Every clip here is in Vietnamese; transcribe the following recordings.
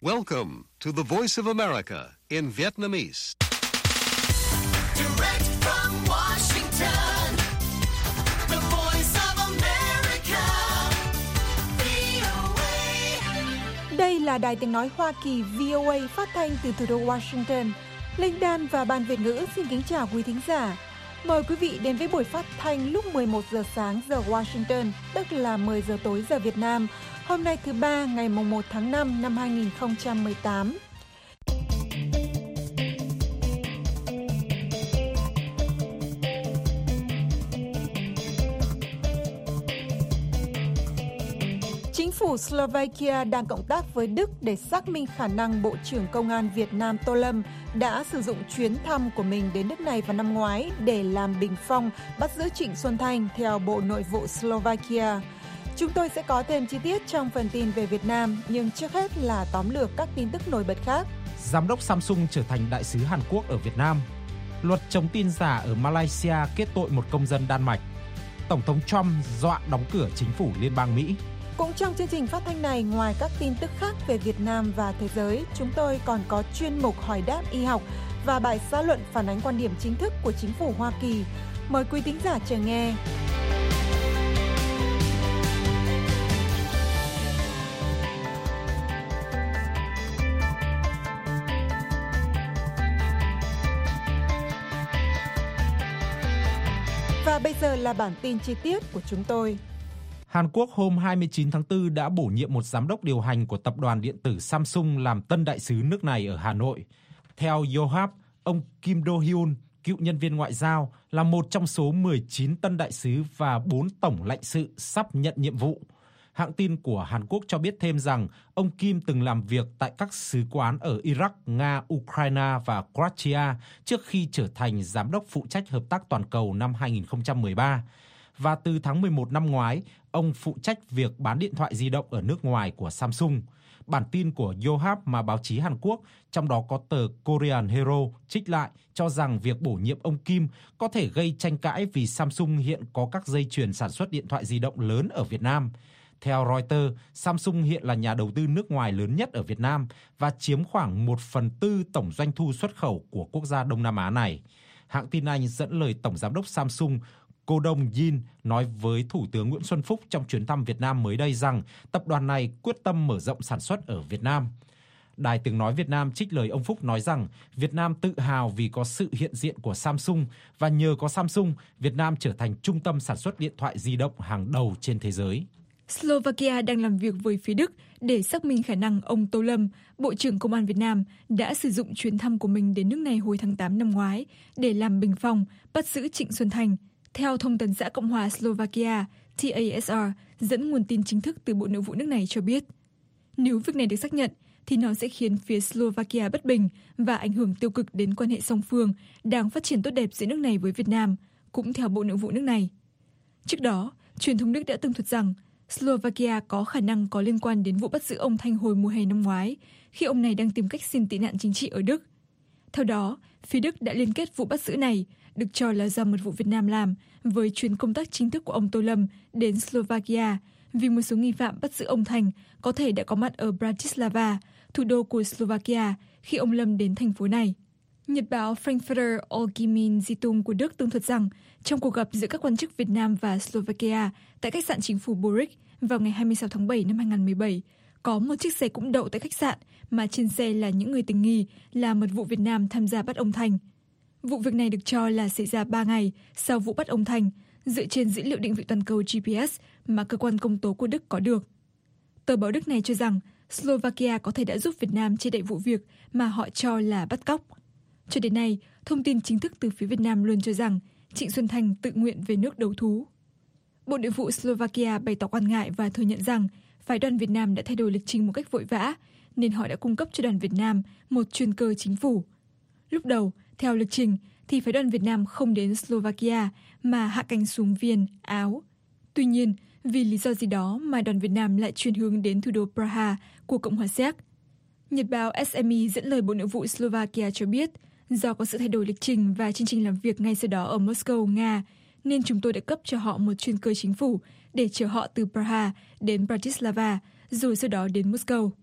Welcome to the Voice of America in Vietnamese. Direct from Washington, the Voice of America, VOA. Đây là Đài Tiếng Nói Hoa Kỳ VOA phát thanh từ thủ đô Washington. Linh Đan và Ban Việt ngữ xin kính chào quý thính giả. Mời quý vị đến với buổi phát thanh lúc 11 giờ sáng giờ Washington, tức là 10 giờ tối giờ Việt Nam. Hôm nay thứ Ba, ngày 1 tháng 5 năm 2018. Chính phủ Slovakia đang cộng tác với Đức để xác minh khả năng Bộ trưởng Công an Việt Nam Tô Lâm đã sử dụng chuyến thăm của mình đến nước này vào năm ngoái để làm bình phong bắt giữ Trịnh Xuân Thanh theo Bộ Nội vụ Slovakia. Chúng tôi sẽ có thêm chi tiết trong phần tin về Việt Nam, nhưng trước hết là tóm lược các tin tức nổi bật khác. Giám đốc Samsung trở thành đại sứ Hàn Quốc ở Việt Nam. Luật chống tin giả ở Malaysia kết tội một công dân Đan Mạch. Tổng thống Trump dọa đóng cửa chính phủ liên bang Mỹ. Cũng trong chương trình phát thanh này, ngoài các tin tức khác về Việt Nam và thế giới, chúng tôi còn có chuyên mục hỏi đáp y học và bài xã luận phản ánh quan điểm chính thức của chính phủ Hoa Kỳ. Mời quý thính giả chờ nghe. Và bây giờ là bản tin chi tiết của chúng tôi. Hàn Quốc hôm 29 tháng 4 đã bổ nhiệm một giám đốc điều hành của tập đoàn điện tử Samsung làm tân đại sứ nước này ở Hà Nội. Theo Yonhap, ông Kim Do-hyun, cựu nhân viên ngoại giao, là một trong số 19 tân đại sứ và 4 tổng lãnh sự sắp nhận nhiệm vụ. Hãng tin của Hàn Quốc cho biết thêm rằng ông Kim từng làm việc tại các sứ quán ở Iraq, Nga, Ukraine và Croatia trước khi trở thành giám đốc phụ trách hợp tác toàn cầu năm 2013. Và từ tháng 11 năm ngoái, ông phụ trách việc bán điện thoại di động ở nước ngoài của Samsung. Bản tin của Yonhap mà báo chí Hàn Quốc, trong đó có tờ Korean Hero, trích lại cho rằng việc bổ nhiệm ông Kim có thể gây tranh cãi vì Samsung hiện có các dây chuyền sản xuất điện thoại di động lớn ở Việt Nam. Theo Reuters, Samsung hiện là nhà đầu tư nước ngoài lớn nhất ở Việt Nam và chiếm khoảng 1/4 tổng doanh thu xuất khẩu của quốc gia Đông Nam Á này. Hãng tin Anh dẫn lời Tổng Giám đốc Samsung Cô Đông Yin nói với Thủ tướng Nguyễn Xuân Phúc trong chuyến thăm Việt Nam mới đây rằng tập đoàn này quyết tâm mở rộng sản xuất ở Việt Nam. Đài Tiếng Nói Việt Nam trích lời ông Phúc nói rằng Việt Nam tự hào vì có sự hiện diện của Samsung và nhờ có Samsung, Việt Nam trở thành trung tâm sản xuất điện thoại di động hàng đầu trên thế giới. Slovakia đang làm việc với phía Đức để xác minh khả năng ông Tô Lâm, Bộ trưởng Công an Việt Nam, đã sử dụng chuyến thăm của mình đến nước này hồi tháng 8 năm ngoái để làm bình phong bắt giữ Trịnh Xuân Thanh. Theo Thông tấn xã Cộng hòa Slovakia, TASR, dẫn nguồn tin chính thức từ Bộ Nội vụ nước này cho biết, nếu việc này được xác nhận, thì nó sẽ khiến phía Slovakia bất bình và ảnh hưởng tiêu cực đến quan hệ song phương đang phát triển tốt đẹp giữa nước này với Việt Nam, cũng theo Bộ Nội vụ nước này. Trước đó, truyền thông Đức đã tường thuật rằng Slovakia có khả năng có liên quan đến vụ bắt giữ ông Thanh hồi mùa hè năm ngoái, khi ông này đang tìm cách xin tị nạn chính trị ở Đức. Theo đó, phía Đức đã liên kết vụ bắt giữ này, được cho là do mật vụ Việt Nam làm, với chuyến công tác chính thức của ông Tô Lâm đến Slovakia, vì một số nghi phạm bắt giữ ông Thanh có thể đã có mặt ở Bratislava, thủ đô của Slovakia, khi ông Lâm đến thành phố này. Nhật báo Frankfurter Allgemeine Zeitung của Đức tường thuật rằng, trong cuộc gặp giữa các quan chức Việt Nam và Slovakia tại khách sạn chính phủ Boric vào ngày 26 tháng 7 năm 2017, có một chiếc xe cũng đậu tại khách sạn mà trên xe là những người tình nghi là mật vụ Việt Nam tham gia bắt ông Thanh. Vụ việc này được cho là xảy ra 3 ngày sau vụ bắt ông Thanh, dựa trên dữ liệu định vị toàn cầu GPS mà cơ quan công tố của Đức có được. Tờ báo Đức này cho rằng Slovakia có thể đã giúp Việt Nam che đậy vụ việc mà họ cho là bắt cóc. Cho đến nay, thông tin chính thức từ phía Việt Nam luôn cho rằng Trịnh Xuân Thanh tự nguyện về nước đấu thú. Bộ Nội vụ Slovakia bày tỏ quan ngại và thừa nhận rằng phái đoàn Việt Nam đã thay đổi lịch trình một cách vội vã, nên họ đã cung cấp cho đoàn Việt Nam một chuyên cơ chính phủ. Lúc đầu, theo lịch trình, thì phái đoàn Việt Nam không đến Slovakia mà hạ cánh xuống Viên, Áo. Tuy nhiên, vì lý do gì đó mà đoàn Việt Nam lại chuyển hướng đến thủ đô Praha của Cộng hòa Séc. Nhật báo SME dẫn lời Bộ Nội vụ Slovakia cho biết, do có sự thay đổi lịch trình và chương trình làm việc ngay sau đó ở Moscow, Nga, nên chúng tôi đã cấp cho họ một chuyên cơ chính phủ để chở họ từ Praha đến Bratislava, rồi sau đó đến Moscow.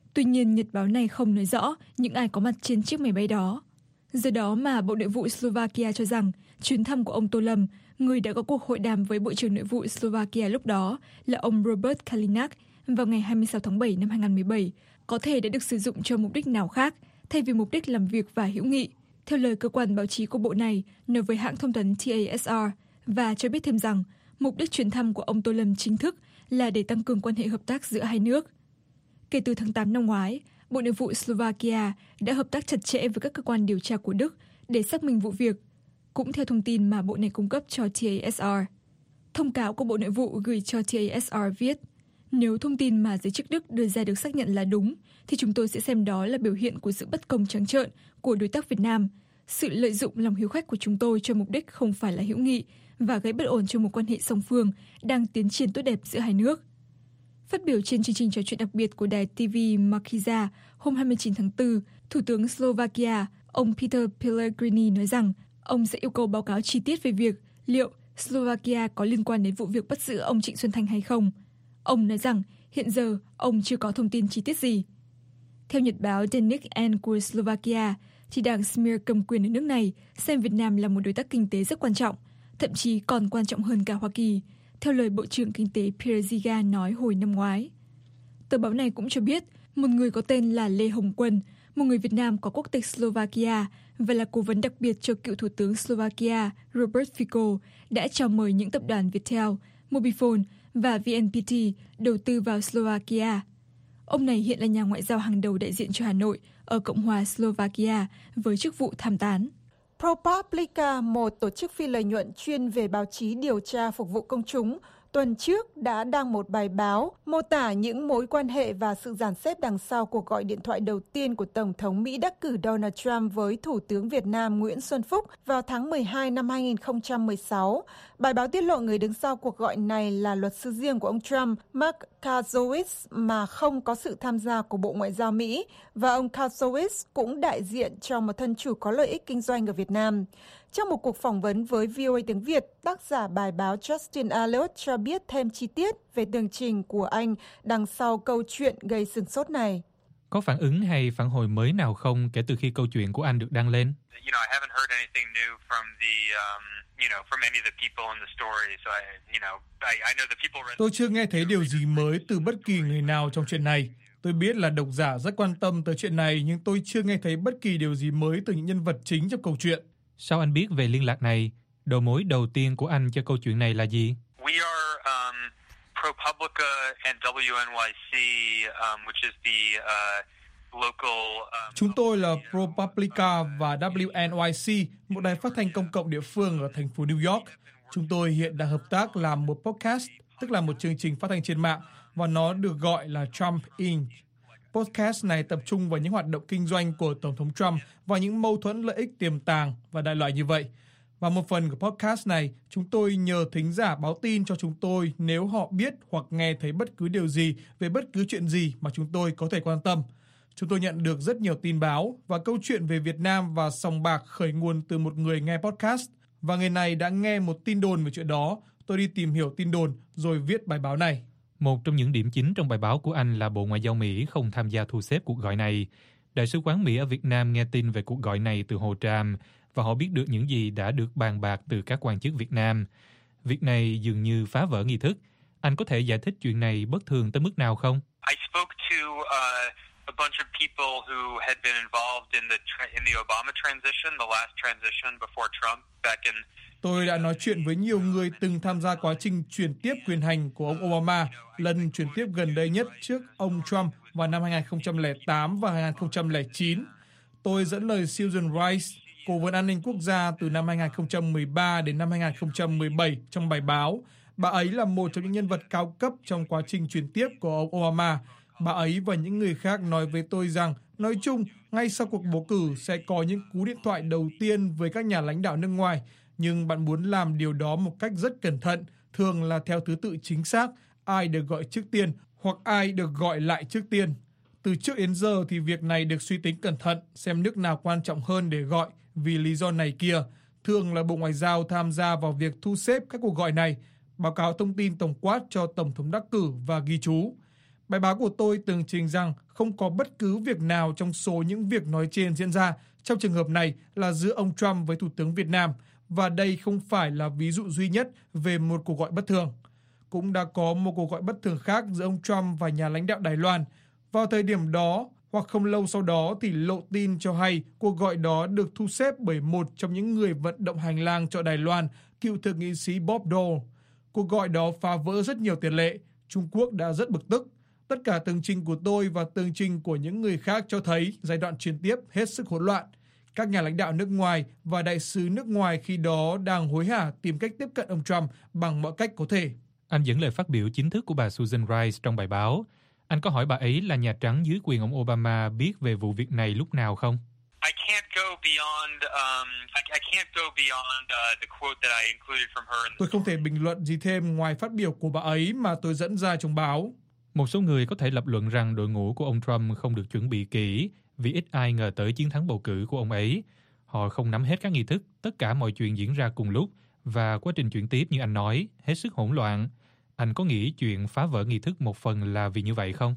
Tuy nhiên, nhật báo này không nói rõ những ai có mặt trên chiếc máy bay đó. Do đó mà Bộ Nội vụ Slovakia cho rằng chuyến thăm của ông Tô Lâm, người đã có cuộc hội đàm với Bộ trưởng Nội vụ Slovakia lúc đó là ông Robert Kaliňák vào ngày 26 tháng 7 năm 2017, có thể đã được sử dụng cho mục đích nào khác thay vì mục đích làm việc và hữu nghị, theo lời cơ quan báo chí của bộ này nói với hãng thông tấn TASR, và cho biết thêm rằng mục đích chuyến thăm của ông Tô Lâm chính thức là để tăng cường quan hệ hợp tác giữa hai nước. Kể từ tháng 8 năm ngoái, Bộ Nội vụ Slovakia đã hợp tác chặt chẽ với các cơ quan điều tra của Đức để xác minh vụ việc, cũng theo thông tin mà bộ này cung cấp cho TASR. Thông cáo của Bộ Nội vụ gửi cho TASR viết, nếu thông tin mà giới chức Đức đưa ra được xác nhận là đúng, thì chúng tôi sẽ xem đó là biểu hiện của sự bất công trắng trợn của đối tác Việt Nam, sự lợi dụng lòng hiếu khách của chúng tôi cho mục đích không phải là hữu nghị và gây bất ổn cho một quan hệ song phương đang tiến triển tốt đẹp giữa hai nước. Phát biểu trên chương trình trò chuyện đặc biệt của đài TV Markiza hôm 29 tháng 4, Thủ tướng Slovakia, ông Peter Pellegrini nói rằng ông sẽ yêu cầu báo cáo chi tiết về việc liệu Slovakia có liên quan đến vụ việc bắt giữ ông Trịnh Xuân Thanh hay không. Ông nói rằng hiện giờ ông chưa có thông tin chi tiết gì. Theo nhật báo Deník N của Slovakia, thì đảng Smer cầm quyền ở nước này xem Việt Nam là một đối tác kinh tế rất quan trọng, thậm chí còn quan trọng hơn cả Hoa Kỳ, theo lời Bộ trưởng Kinh tế Pierre Ziga nói hồi năm ngoái. Tờ báo này cũng cho biết một người có tên là Lê Hồng Quân, một người Việt Nam có quốc tịch Slovakia và là cố vấn đặc biệt cho cựu Thủ tướng Slovakia Robert Fico, đã chào mời những tập đoàn Viettel, Mobifone và VNPT đầu tư vào Slovakia. Ông này hiện là nhà ngoại giao hàng đầu đại diện cho Hà Nội ở Cộng hòa Slovakia với chức vụ tham tán. ProPublica, một tổ chức phi lợi nhuận chuyên về báo chí điều tra phục vụ công chúng, tuần trước đã đăng một bài báo mô tả những mối quan hệ và sự dàn xếp đằng sau cuộc gọi điện thoại đầu tiên của Tổng thống Mỹ đắc cử Donald Trump với Thủ tướng Việt Nam Nguyễn Xuân Phúc vào tháng 12 năm 2016. Bài báo tiết lộ người đứng sau cuộc gọi này là luật sư riêng của ông Trump, Mark Kaczorowski, mà không có sự tham gia của Bộ Ngoại giao Mỹ, và ông Kaczorowski cũng đại diện cho một thân chủ có lợi ích kinh doanh ở Việt Nam. Trong một cuộc phỏng vấn với VOA tiếng Việt, tác giả bài báo Justin Elliott cho biết thêm chi tiết về tường trình của anh đằng sau câu chuyện gây sửng sốt này. Có phản ứng hay phản hồi mới nào không kể từ khi câu chuyện của anh được đăng lên? Tôi chưa nghe thấy điều gì mới từ bất kỳ người nào trong chuyện này. Tôi biết là độc giả rất quan tâm tới chuyện này, nhưng tôi chưa nghe thấy bất kỳ điều gì mới từ những nhân vật chính trong câu chuyện. Sao anh biết về liên lạc này? Đầu mối đầu tiên của anh cho câu chuyện này là gì? ProPublica and WNYC, which is the local. Chúng tôi là ProPublica và WNYC, một đài phát thanh công cộng địa phương ở thành phố New York. Chúng tôi hiện đang hợp tác làm một podcast, tức là một chương trình phát thanh trên mạng, và nó được gọi là Trump Inc. Podcast này tập trung vào những hoạt động kinh doanh của Tổng thống Trump và những mâu thuẫn lợi ích tiềm tàng và đại loại như vậy. Và một phần của podcast này, chúng tôi nhờ thính giả báo tin cho chúng tôi nếu họ biết hoặc nghe thấy bất cứ điều gì về bất cứ chuyện gì mà chúng tôi có thể quan tâm. Chúng tôi nhận được rất nhiều tin báo và câu chuyện về Việt Nam và sòng bạc khởi nguồn từ một người nghe podcast. Và người này đã nghe một tin đồn về chuyện đó. Tôi đi tìm hiểu tin đồn rồi viết bài báo này. Một trong những điểm chính trong bài báo của anh là Bộ Ngoại giao Mỹ không tham gia thu xếp cuộc gọi này. Đại sứ quán Mỹ ở Việt Nam nghe tin về cuộc gọi này từ Hồ Tràm và họ biết được những gì đã được bàn bạc từ các quan chức Việt Nam. Việc này dường như phá vỡ nghi thức. Anh có thể giải thích chuyện này bất thường tới mức nào không? I spoke to a bunch of people who had been involved in the Obama transition, the last transition before Trump back in. Tôi đã nói chuyện với nhiều người từng tham gia quá trình chuyển tiếp quyền hành của ông Obama, lần chuyển tiếp gần đây nhất trước ông Trump vào năm 2008 và 2009. Tôi dẫn lời Susan Rice, Cố vấn an ninh quốc gia từ năm 2013 đến năm 2017 trong bài báo. Bà ấy là một trong những nhân vật cao cấp trong quá trình chuyển tiếp của ông Obama. Bà ấy và những người khác nói với tôi rằng, nói chung, ngay sau cuộc bầu cử sẽ có những cú điện thoại đầu tiên với các nhà lãnh đạo nước ngoài. Nhưng bạn muốn làm điều đó một cách rất cẩn thận, thường là theo thứ tự chính xác, ai được gọi trước tiên hoặc ai được gọi lại trước tiên. Từ trước đến giờ thì việc này được suy tính cẩn thận, xem nước nào quan trọng hơn để gọi vì lý do này kia. Thường là Bộ Ngoại giao tham gia vào việc thu xếp các cuộc gọi này, báo cáo thông tin tổng quát cho Tổng thống đắc cử và ghi chú. Bài báo của tôi tường trình rằng không có bất cứ việc nào trong số những việc nói trên diễn ra. Trong trường hợp này là giữa ông Trump với Thủ tướng Việt Nam, và đây không phải là ví dụ duy nhất về một cuộc gọi bất thường. Cũng đã có một cuộc gọi bất thường khác giữa ông Trump và nhà lãnh đạo Đài Loan. Vào thời điểm đó, hoặc không lâu sau đó thì lộ tin cho hay cuộc gọi đó được thu xếp bởi một trong những người vận động hành lang cho Đài Loan, cựu thượng nghị sĩ Bob Dole. Cuộc gọi đó phá vỡ rất nhiều tiền lệ. Trung Quốc đã rất bực tức. Tất cả tường trình của tôi và tường trình của những người khác cho thấy giai đoạn chuyển tiếp hết sức hỗn loạn. Các nhà lãnh đạo nước ngoài và đại sứ nước ngoài khi đó đang hối hả tìm cách tiếp cận ông Trump bằng mọi cách có thể. Anh dẫn lời phát biểu chính thức của bà Susan Rice trong bài báo. Anh có hỏi bà ấy là Nhà Trắng dưới quyền ông Obama biết về vụ việc này lúc nào không? Tôi không thể bình luận gì thêm ngoài phát biểu của bà ấy mà tôi dẫn ra trong báo. Một số người có thể lập luận rằng đội ngũ của ông Trump không được chuẩn bị kỹ vì ít ai ngờ tới chiến thắng bầu cử của ông ấy. Họ không nắm hết các nghi thức, tất cả mọi chuyện diễn ra cùng lúc và quá trình chuyển tiếp như anh nói, hết sức hỗn loạn. Anh có nghĩ chuyện phá vỡ nghi thức một phần là vì như vậy không?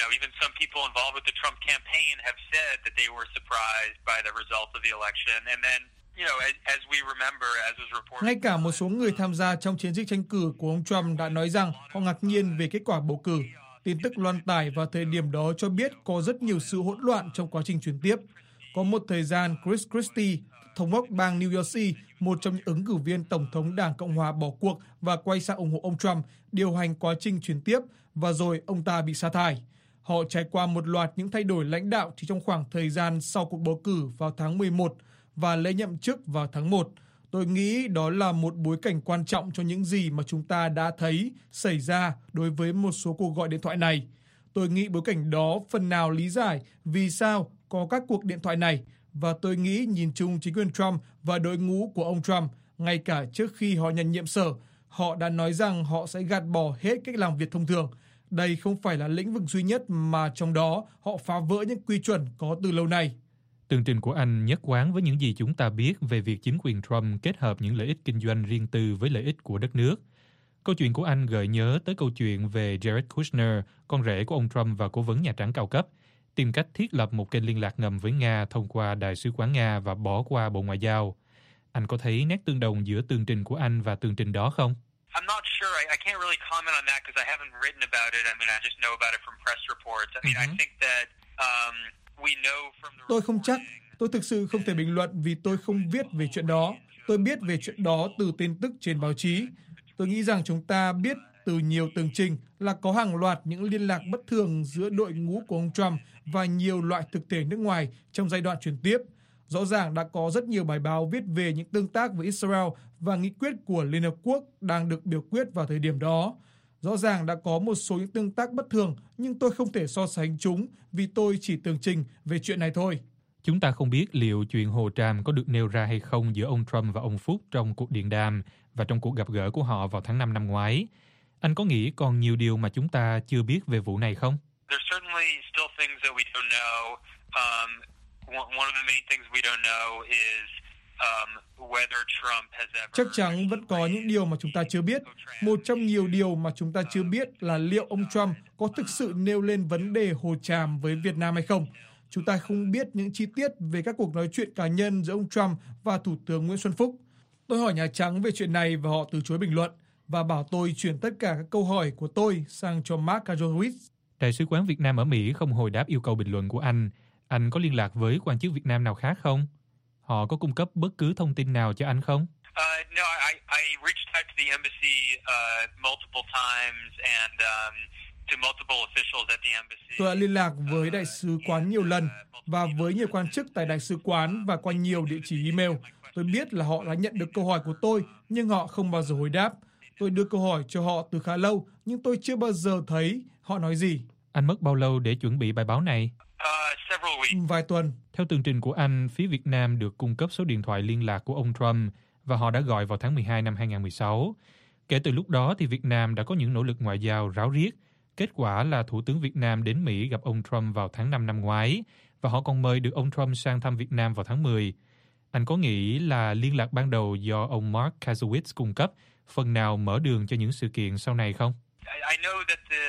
Ngay cả một số người tham gia trong chiến dịch tranh cử của ông Trump đã nói rằng họ ngạc nhiên về kết quả bầu cử. Tin tức loan tải vào thời điểm đó cho biết có rất nhiều sự hỗn loạn trong quá trình chuyển tiếp. Có một thời gian, Chris Christie, thống đốc bang New Jersey, một trong những ứng cử viên Tổng thống Đảng Cộng hòa bỏ cuộc và quay sang ủng hộ ông Trump, điều hành quá trình chuyển tiếp, và rồi ông ta bị sa thải. Họ trải qua một loạt những thay đổi lãnh đạo chỉ trong khoảng thời gian sau cuộc bầu cử vào tháng 11 và lễ nhậm chức vào tháng 1. Tôi nghĩ đó là một bối cảnh quan trọng cho những gì mà chúng ta đã thấy xảy ra đối với một số cuộc gọi điện thoại này. Tôi nghĩ bối cảnh đó phần nào lý giải vì sao có các cuộc điện thoại này, và tôi nghĩ nhìn chung chính quyền Trump và đội ngũ của ông Trump, ngay cả trước khi họ nhận nhiệm sở, họ đã nói rằng họ sẽ gạt bỏ hết cách làm việc thông thường. Đây không phải là lĩnh vực duy nhất mà trong đó họ phá vỡ những quy chuẩn có từ lâu nay. Tường trình của anh nhất quán với những gì chúng ta biết về việc chính quyền Trump kết hợp những lợi ích kinh doanh riêng tư với lợi ích của đất nước. Câu chuyện của anh gợi nhớ tới câu chuyện về Jared Kushner, con rể của ông Trump và cố vấn Nhà Trắng cao cấp, tìm cách thiết lập một kênh liên lạc ngầm với Nga thông qua Đại sứ quán Nga và bỏ qua Bộ Ngoại giao. Anh có thấy nét tương đồng giữa tường trình của anh và tường trình đó không? Tôi không chắc. Tôi thực sự không thể bình luận vì tôi không viết về chuyện đó. Tôi biết về chuyện đó từ tin tức trên báo chí. Tôi nghĩ rằng chúng ta biết từ nhiều tường trình là có hàng loạt những liên lạc bất thường giữa đội ngũ của ông Trump và nhiều loại thực thể nước ngoài trong giai đoạn chuyển tiếp. Rõ ràng đã có rất nhiều bài báo viết về những tương tác với Israel và nghị quyết của Liên Hợp Quốc đang được biểu quyết vào thời điểm đó. Rõ ràng đã có một số những tương tác bất thường, nhưng tôi không thể so sánh chúng vì tôi chỉ tường trình về chuyện này thôi. Chúng ta không biết liệu chuyện Hồ Tràm có được nêu ra hay không giữa ông Trump và ông Phúc trong cuộc điện đàm và trong cuộc gặp gỡ của họ vào tháng 5 năm ngoái. Anh có nghĩ còn nhiều điều mà chúng ta chưa biết về vụ này không? Chắc chắn vẫn có những điều mà chúng ta chưa biết. Một trong nhiều điều mà chúng ta chưa biết là liệu ông Trump có thực sự nêu lên vấn đề Hồ Tràm với Việt Nam hay không. Chúng ta không biết những chi tiết về các cuộc nói chuyện cá nhân giữa ông Trump và Thủ tướng Nguyễn Xuân Phúc. Tôi hỏi Nhà Trắng về chuyện này và họ từ chối bình luận và bảo tôi chuyển tất cả các câu hỏi của tôi sang cho Mark Kajowicz. Đại sứ quán Việt Nam ở Mỹ không hồi đáp yêu cầu bình luận của anh. Anh có liên lạc với quan chức Việt Nam nào khác không? Họ có cung cấp bất cứ thông tin nào cho anh không? Tôi đã liên lạc với đại sứ quán nhiều lần và với nhiều quan chức tại đại sứ quán và qua nhiều địa chỉ email. Tôi biết là họ đã nhận được câu hỏi của tôi, nhưng họ không bao giờ hồi đáp. Tôi đưa câu hỏi cho họ từ khá lâu, nhưng tôi chưa bao giờ thấy họ nói gì. Anh mất bao lâu để chuẩn bị bài báo này? Vài tuần. Theo tường trình của anh, phía Việt Nam được cung cấp số điện thoại liên lạc của ông Trump và họ đã gọi vào tháng 12 năm 2016. Kể từ lúc đó thì Việt Nam đã có những nỗ lực ngoại giao ráo riết. Kết quả là Thủ tướng Việt Nam đến Mỹ gặp ông Trump vào tháng 5 năm ngoái và họ còn mời được ông Trump sang thăm Việt Nam vào tháng 10. Anh có nghĩ là liên lạc ban đầu do ông Mark Kajowicz cung cấp phần nào mở đường cho những sự kiện sau này không?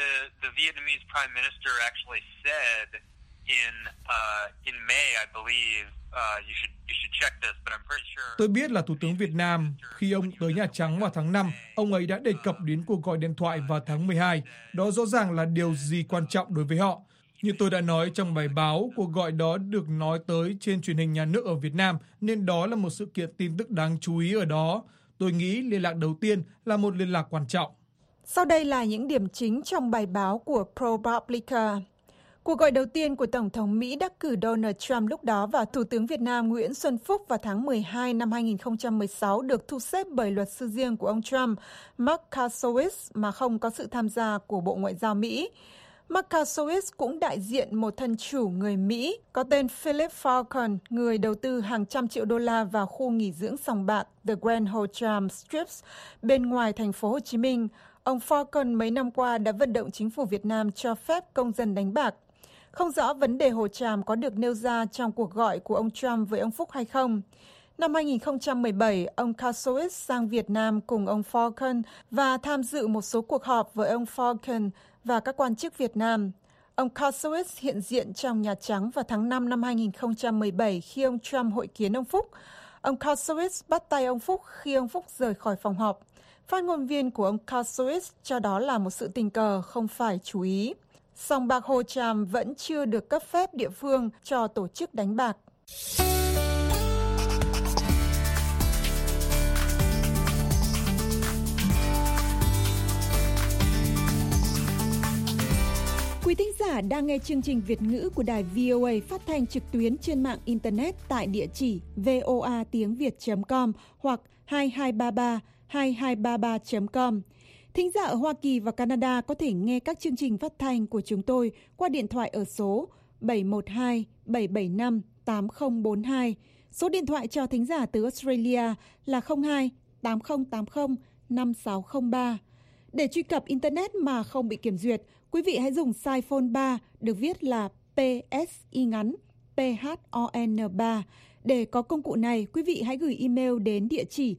the Vietnamese Prime Minister actually said in May, I believe, you should check this, but I'm pretty sure. Tôi biết là Thủ tướng Việt Nam, khi ông tới Nhà Trắng vào tháng 5, ông ấy đã đề cập đến cuộc gọi điện thoại vào tháng 12. Đó rõ ràng là điều gì quan trọng đối với họ. Như tôi đã nói trong bài báo, cuộc gọi đó được nói tới trên truyền hình nhà nước ở Việt Nam, nên đó là một sự kiện tin tức đáng chú ý ở đó. Tôi nghĩ liên lạc đầu tiên là một liên lạc quan trọng. Sau đây là những điểm chính trong bài báo của ProPublica. Cuộc gọi đầu tiên của Tổng thống Mỹ đắc cử Donald Trump lúc đó và Thủ tướng Việt Nam Nguyễn Xuân Phúc vào tháng 12 năm 2016 được thu xếp bởi luật sư riêng của ông Trump, Mark Kasowitz, mà không có sự tham gia của Bộ Ngoại giao Mỹ. Mark Kasowitz cũng đại diện một thân chủ người Mỹ có tên Philip Falcon, người đầu tư hàng trăm triệu đô la vào khu nghỉ dưỡng sòng bạc The Grand Hotel Strips bên ngoài thành phố Hồ Chí Minh. Ông Falcon mấy năm qua đã vận động chính phủ Việt Nam cho phép công dân đánh bạc. Không rõ vấn đề Hồ Tràm có được nêu ra trong cuộc gọi của ông Trump với ông Phúc hay không. Năm 2017, ông Kasowitz sang Việt Nam cùng ông Falcon và tham dự một số cuộc họp với ông Falcon và các quan chức Việt Nam. Ông Kasowitz hiện diện trong Nhà Trắng vào tháng 5 năm 2017 khi ông Trump hội kiến ông Phúc. Ông Kasowitz bắt tay ông Phúc khi ông Phúc rời khỏi phòng họp. Phát ngôn viên của ông Kasowitz cho đó là một sự tình cờ, không phải chú ý. Sòng bạc Hồ Tràm vẫn chưa được cấp phép địa phương cho tổ chức đánh bạc. Quý thính giả đang nghe chương trình Việt ngữ của đài VOA phát thanh trực tuyến trên mạng Internet tại địa chỉ voatiengviet.com hoặc 2233.com. Thính giả ở Hoa Kỳ và Canada có thể nghe các chương trình phát thanh của chúng tôi qua điện thoại ở số 712-775-8042. Số điện thoại cho thính giả từ Australia là 02-8080-5603. Để truy cập Internet mà không bị kiểm duyệt, quý vị hãy dùng size phone 3 được viết là PSI ngắn PHON 3. Để có công cụ này, quý vị hãy gửi email đến địa chỉ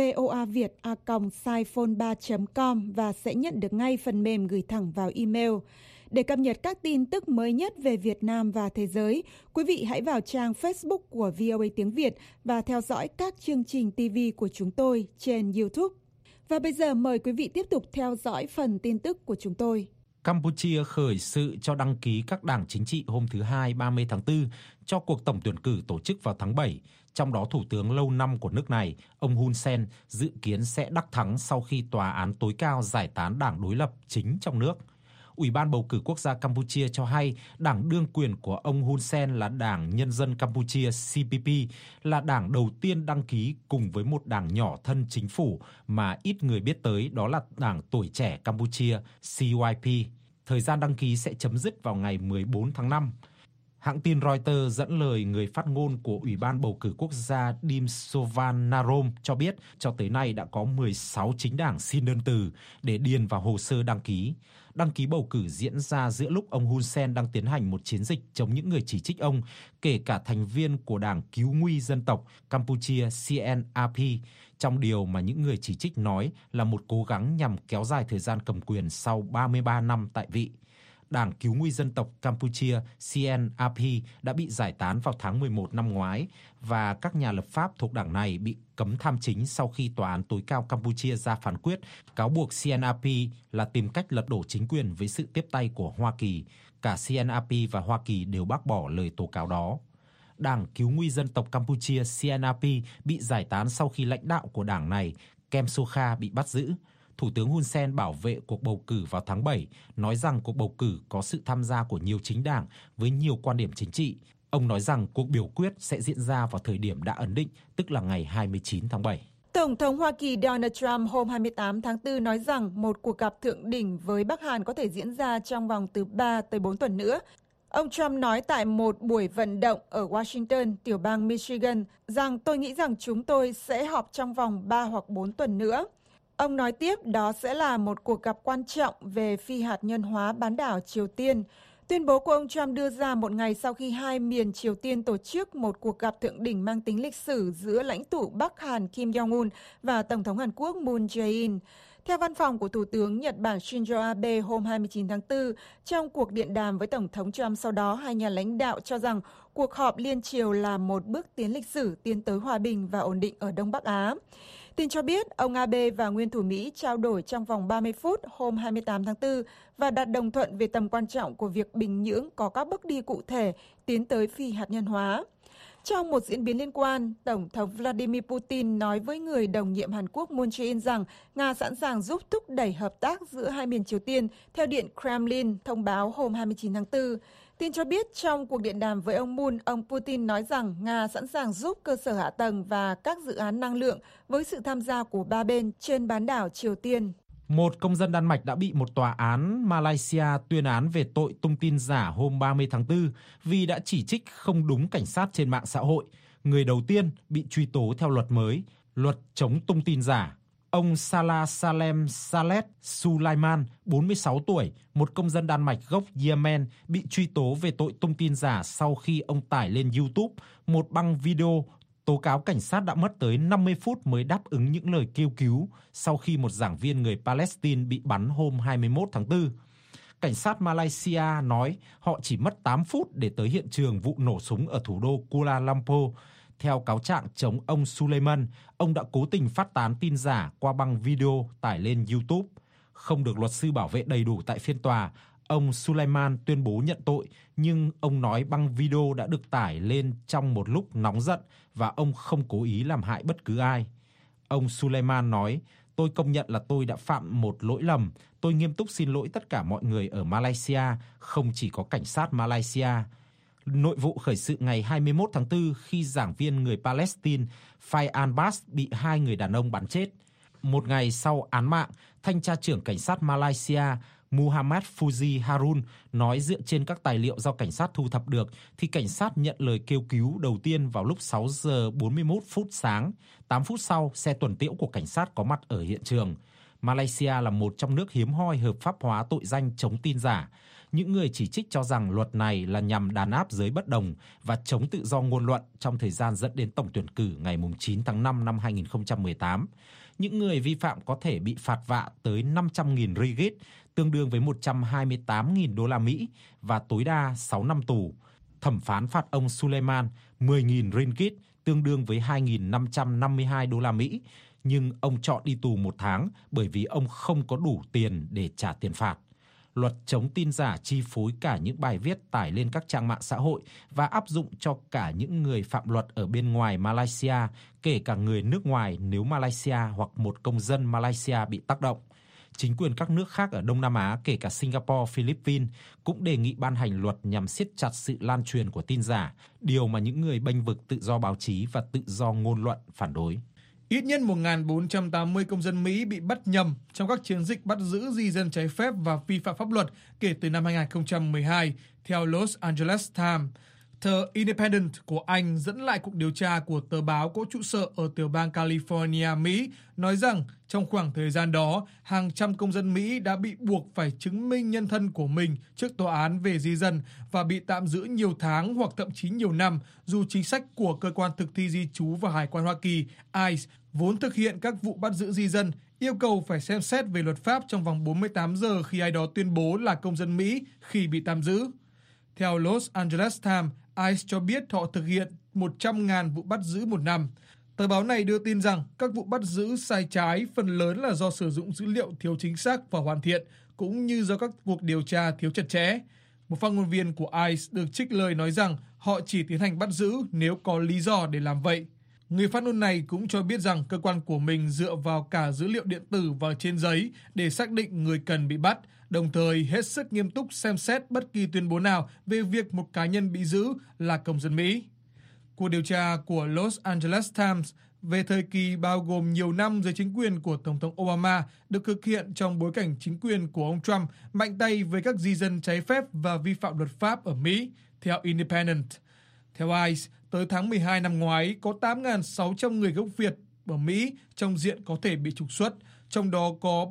voaviet@siphone3.com và sẽ nhận được ngay phần mềm gửi thẳng vào email. Để cập nhật các tin tức mới nhất về Việt Nam và thế giới, quý vị hãy vào trang Facebook của VOA Tiếng Việt và theo dõi các chương trình TV của chúng tôi trên YouTube. Và bây giờ mời quý vị tiếp tục theo dõi phần tin tức của chúng tôi. Campuchia khởi sự cho đăng ký các đảng chính trị hôm thứ Hai 30 tháng 4 cho cuộc tổng tuyển cử tổ chức vào tháng 7, trong đó Thủ tướng lâu năm của nước này, ông Hun Sen, dự kiến sẽ đắc thắng sau khi Tòa án tối cao giải tán đảng đối lập chính trong nước. Ủy ban bầu cử quốc gia Campuchia cho hay đảng đương quyền của ông Hun Sen là Đảng Nhân dân Campuchia CPP, là đảng đầu tiên đăng ký cùng với một đảng nhỏ thân chính phủ mà ít người biết tới, đó là Đảng Tuổi Trẻ Campuchia CYP. Thời gian đăng ký sẽ chấm dứt vào ngày 14 tháng 5. Hãng tin Reuters dẫn lời người phát ngôn của Ủy ban bầu cử quốc gia Dim Sovannarom cho biết cho tới nay đã có 16 chính đảng xin đơn từ để điền vào hồ sơ đăng ký. Đăng ký bầu cử diễn ra giữa lúc ông Hun Sen đang tiến hành một chiến dịch chống những người chỉ trích ông, kể cả thành viên của Đảng Cứu nguy dân tộc Campuchia CNRP, trong điều mà những người chỉ trích nói là một cố gắng nhằm kéo dài thời gian cầm quyền sau 33 năm tại vị. Đảng Cứu nguy dân tộc Campuchia CNRP đã bị giải tán vào tháng 11 năm ngoái và các nhà lập pháp thuộc đảng này bị cấm tham chính sau khi Tòa án tối cao Campuchia ra phán quyết cáo buộc CNRP là tìm cách lật đổ chính quyền với sự tiếp tay của Hoa Kỳ. Cả CNRP và Hoa Kỳ đều bác bỏ lời tố cáo đó. Đảng Cứu nguy dân tộc Campuchia CNRP bị giải tán sau khi lãnh đạo của đảng này, Kem Sokha, bị bắt giữ. Thủ tướng Hun Sen bảo vệ cuộc bầu cử vào tháng 7, nói rằng cuộc bầu cử có sự tham gia của nhiều chính đảng với nhiều quan điểm chính trị. Ông nói rằng cuộc biểu quyết sẽ diễn ra vào thời điểm đã ấn định, tức là ngày 29 tháng 7. Tổng thống Hoa Kỳ Donald Trump hôm 28 tháng 4 nói rằng một cuộc gặp thượng đỉnh với Bắc Hàn có thể diễn ra trong vòng từ 3 tới 4 tuần nữa. Ông Trump nói tại một buổi vận động ở Washington, tiểu bang Michigan, rằng tôi nghĩ rằng chúng tôi sẽ họp trong vòng 3 hoặc 4 tuần nữa. Ông nói tiếp đó sẽ là một cuộc gặp quan trọng về phi hạt nhân hóa bán đảo Triều Tiên. Tuyên bố của ông Trump đưa ra một ngày sau khi hai miền Triều Tiên tổ chức một cuộc gặp thượng đỉnh mang tính lịch sử giữa lãnh tụ Bắc Hàn Kim Jong-un và Tổng thống Hàn Quốc Moon Jae-in. Theo văn phòng của Thủ tướng Nhật Bản Shinzo Abe hôm 29 tháng 4, trong cuộc điện đàm với Tổng thống Trump sau đó, hai nhà lãnh đạo cho rằng cuộc họp liên triều là một bước tiến lịch sử tiến tới hòa bình và ổn định ở Đông Bắc Á. Tin cho biết, ông Abe và nguyên thủ Mỹ trao đổi trong vòng 30 phút hôm 28 tháng 4 và đạt đồng thuận về tầm quan trọng của việc Bình Nhưỡng có các bước đi cụ thể tiến tới phi hạt nhân hóa. Trong một diễn biến liên quan, Tổng thống Vladimir Putin nói với người đồng nhiệm Hàn Quốc Moon Jae-in rằng Nga sẵn sàng giúp thúc đẩy hợp tác giữa hai miền Triều Tiên, theo Điện Kremlin thông báo hôm 29 tháng 4. Tin cho biết trong cuộc điện đàm với ông Moon, ông Putin nói rằng Nga sẵn sàng giúp cơ sở hạ tầng và các dự án năng lượng với sự tham gia của ba bên trên bán đảo Triều Tiên. Một công dân Đan Mạch đã bị một tòa án Malaysia tuyên án về tội tung tin giả hôm 30 tháng 4 vì đã chỉ trích không đúng cảnh sát trên mạng xã hội. Người đầu tiên bị truy tố theo luật mới, luật chống tung tin giả. Ông Salah Salem Saleh Sulaiman, 46 tuổi, một công dân Đan Mạch gốc Yemen, bị truy tố về tội tung tin giả sau khi ông tải lên YouTube một băng video tố cáo cảnh sát đã mất tới 50 phút mới đáp ứng những lời kêu cứu sau khi một giảng viên người Palestine bị bắn hôm 21 tháng 4. Cảnh sát Malaysia nói họ chỉ mất 8 phút để tới hiện trường vụ nổ súng ở thủ đô Kuala Lumpur. Theo cáo trạng chống ông Sulaiman, ông đã cố tình phát tán tin giả qua băng video tải lên YouTube. Không được luật sư bảo vệ đầy đủ tại phiên tòa, ông Sulaiman tuyên bố nhận tội, nhưng ông nói băng video đã được tải lên trong một lúc nóng giận và ông không cố ý làm hại bất cứ ai. Ông Sulaiman nói, tôi công nhận là tôi đã phạm một lỗi lầm. Tôi nghiêm túc xin lỗi tất cả mọi người ở Malaysia, không chỉ có cảnh sát Malaysia. Nội vụ khởi sự ngày 21 tháng 4 khi giảng viên người Palestine Fayyan Bass bị hai người đàn ông bắn chết. Một ngày sau án mạng, thanh tra trưởng cảnh sát Malaysia Muhammad Fuzi Harun nói dựa trên các tài liệu do cảnh sát thu thập được thì cảnh sát nhận lời kêu cứu đầu tiên vào lúc 6 giờ 41 phút sáng. 8 phút sau, xe tuần tiễu của cảnh sát có mặt ở hiện trường. Malaysia là một trong nước hiếm hoi hợp pháp hóa tội danh chống tin giả. Những người chỉ trích cho rằng luật này là nhằm đàn áp giới bất đồng và chống tự do ngôn luận trong thời gian dẫn đến tổng tuyển cử ngày 9 tháng 5 năm 2018. Những người vi phạm có thể bị phạt vạ tới 500.000 ringgit, tương đương với 128.000 đô la Mỹ và tối đa 6 năm tù. Thẩm phán phạt ông Sulaiman 10.000 ringgit, tương đương với 2.552 đô la Mỹ, nhưng ông chọn đi tù 1 tháng bởi vì ông không có đủ tiền để trả tiền phạt. Luật chống tin giả chi phối cả những bài viết tải lên các trang mạng xã hội và áp dụng cho cả những người phạm luật ở bên ngoài Malaysia, kể cả người nước ngoài nếu Malaysia hoặc một công dân Malaysia bị tác động. Chính quyền các nước khác ở Đông Nam Á, kể cả Singapore, Philippines, cũng đề nghị ban hành luật nhằm siết chặt sự lan truyền của tin giả, điều mà những người bênh vực tự do báo chí và tự do ngôn luận phản đối. Ít nhất 1.480 công dân Mỹ bị bắt nhầm trong các chiến dịch bắt giữ di dân trái phép và vi phạm pháp luật kể từ năm 2012, theo Los Angeles Times. Tờ Independent của Anh dẫn lại cuộc điều tra của tờ báo có trụ sở ở tiểu bang California, Mỹ, nói rằng trong khoảng thời gian đó, hàng trăm công dân Mỹ đã bị buộc phải chứng minh nhân thân của mình trước tòa án về di dân và bị tạm giữ nhiều tháng hoặc thậm chí nhiều năm, dù chính sách của Cơ quan Thực thi Di trú và Hải quan Hoa Kỳ, ICE, vốn thực hiện các vụ bắt giữ di dân, yêu cầu phải xem xét về luật pháp trong vòng 48 giờ khi ai đó tuyên bố là công dân Mỹ khi bị tạm giữ. Theo Los Angeles Times, ICE cho biết họ thực hiện 100.000 vụ bắt giữ một năm. Tờ báo này đưa tin rằng các vụ bắt giữ sai trái phần lớn là do sử dụng dữ liệu thiếu chính xác và hoàn thiện, cũng như do các cuộc điều tra thiếu chặt chẽ. Một phát ngôn viên của ICE được trích lời nói rằng họ chỉ tiến hành bắt giữ nếu có lý do để làm vậy. Người phát ngôn này cũng cho biết rằng cơ quan của mình dựa vào cả dữ liệu điện tử và trên giấy để xác định người cần bị bắt, đồng thời hết sức nghiêm túc xem xét bất kỳ tuyên bố nào về việc một cá nhân bị giữ là công dân Mỹ. Cuộc điều tra của Los Angeles Times về thời kỳ bao gồm nhiều năm dưới chính quyền của Tổng thống Obama được thực hiện trong bối cảnh chính quyền của ông Trump mạnh tay với các di dân trái phép và vi phạm luật pháp ở Mỹ, theo Independent. Theo ICE, tới tháng 12 năm ngoái, có 8.600 người gốc Việt ở Mỹ trong diện có thể bị trục xuất, trong đó có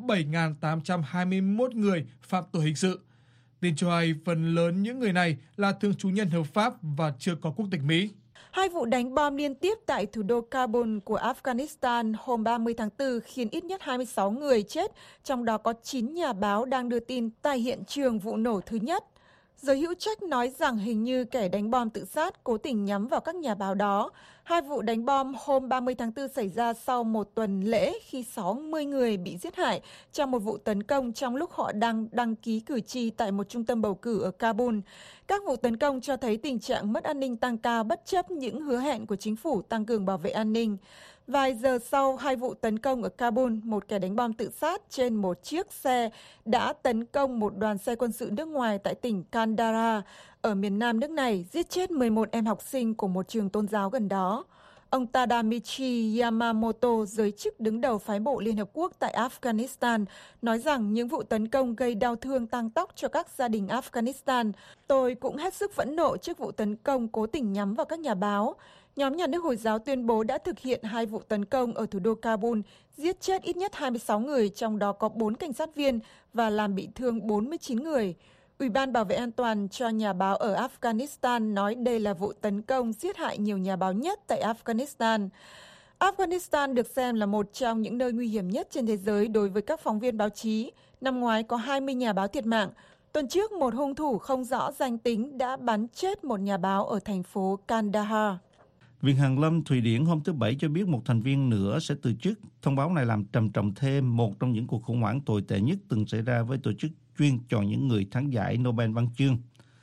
7.821 người phạm tội hình sự. Tin cho hay phần lớn những người này là thường trú nhân hợp pháp và chưa có quốc tịch Mỹ. Hai vụ đánh bom liên tiếp tại thủ đô Kabul của Afghanistan hôm 30 tháng 4 khiến ít nhất 26 người chết, trong đó có 9 nhà báo đang đưa tin tại hiện trường vụ nổ thứ nhất. Giới hữu trách nói rằng hình như kẻ đánh bom tự sát cố tình nhắm vào các nhà báo đó. Hai vụ đánh bom hôm 30 tháng 4 xảy ra sau một tuần lễ khi 60 người bị giết hại trong một vụ tấn công trong lúc họ đang đăng ký cử tri tại một trung tâm bầu cử ở Kabul. Các vụ tấn công cho thấy tình trạng mất an ninh tăng cao bất chấp những hứa hẹn của chính phủ tăng cường bảo vệ an ninh. Vài giờ sau hai vụ tấn công ở Kabul, một kẻ đánh bom tự sát trên một chiếc xe đã tấn công một đoàn xe quân sự nước ngoài tại tỉnh Kandahar ở miền nam nước này, giết chết 11 em học sinh của một trường tôn giáo gần đó. Ông Tadamichi Yamamoto, giới chức đứng đầu phái bộ Liên Hợp Quốc tại Afghanistan, nói rằng những vụ tấn công gây đau thương tang tóc cho các gia đình Afghanistan. Tôi cũng hết sức phẫn nộ trước vụ tấn công cố tình nhắm vào các nhà báo. Nhóm nhà nước Hồi giáo tuyên bố đã thực hiện hai vụ tấn công ở thủ đô Kabul, giết chết ít nhất 26 người, trong đó có 4 cảnh sát viên và làm bị thương 49 người. Ủy ban Bảo vệ an toàn cho nhà báo ở Afghanistan nói đây là vụ tấn công giết hại nhiều nhà báo nhất tại Afghanistan. Afghanistan được xem là một trong những nơi nguy hiểm nhất trên thế giới đối với các phóng viên báo chí. Năm ngoái có 20 nhà báo thiệt mạng. Tuần trước, một hung thủ không rõ danh tính đã bắn chết một nhà báo ở thành phố Kandahar. Viện Hàn lâm Thụy Điển hôm thứ Bảy cho biết một thành viên nữa sẽ từ chức. Thông báo này làm trầm trọng thêm một trong những cuộc khủng hoảng tồi tệ nhất từng xảy ra với tổ chức chuyên chọn những người thắng giải Nobel văn chương.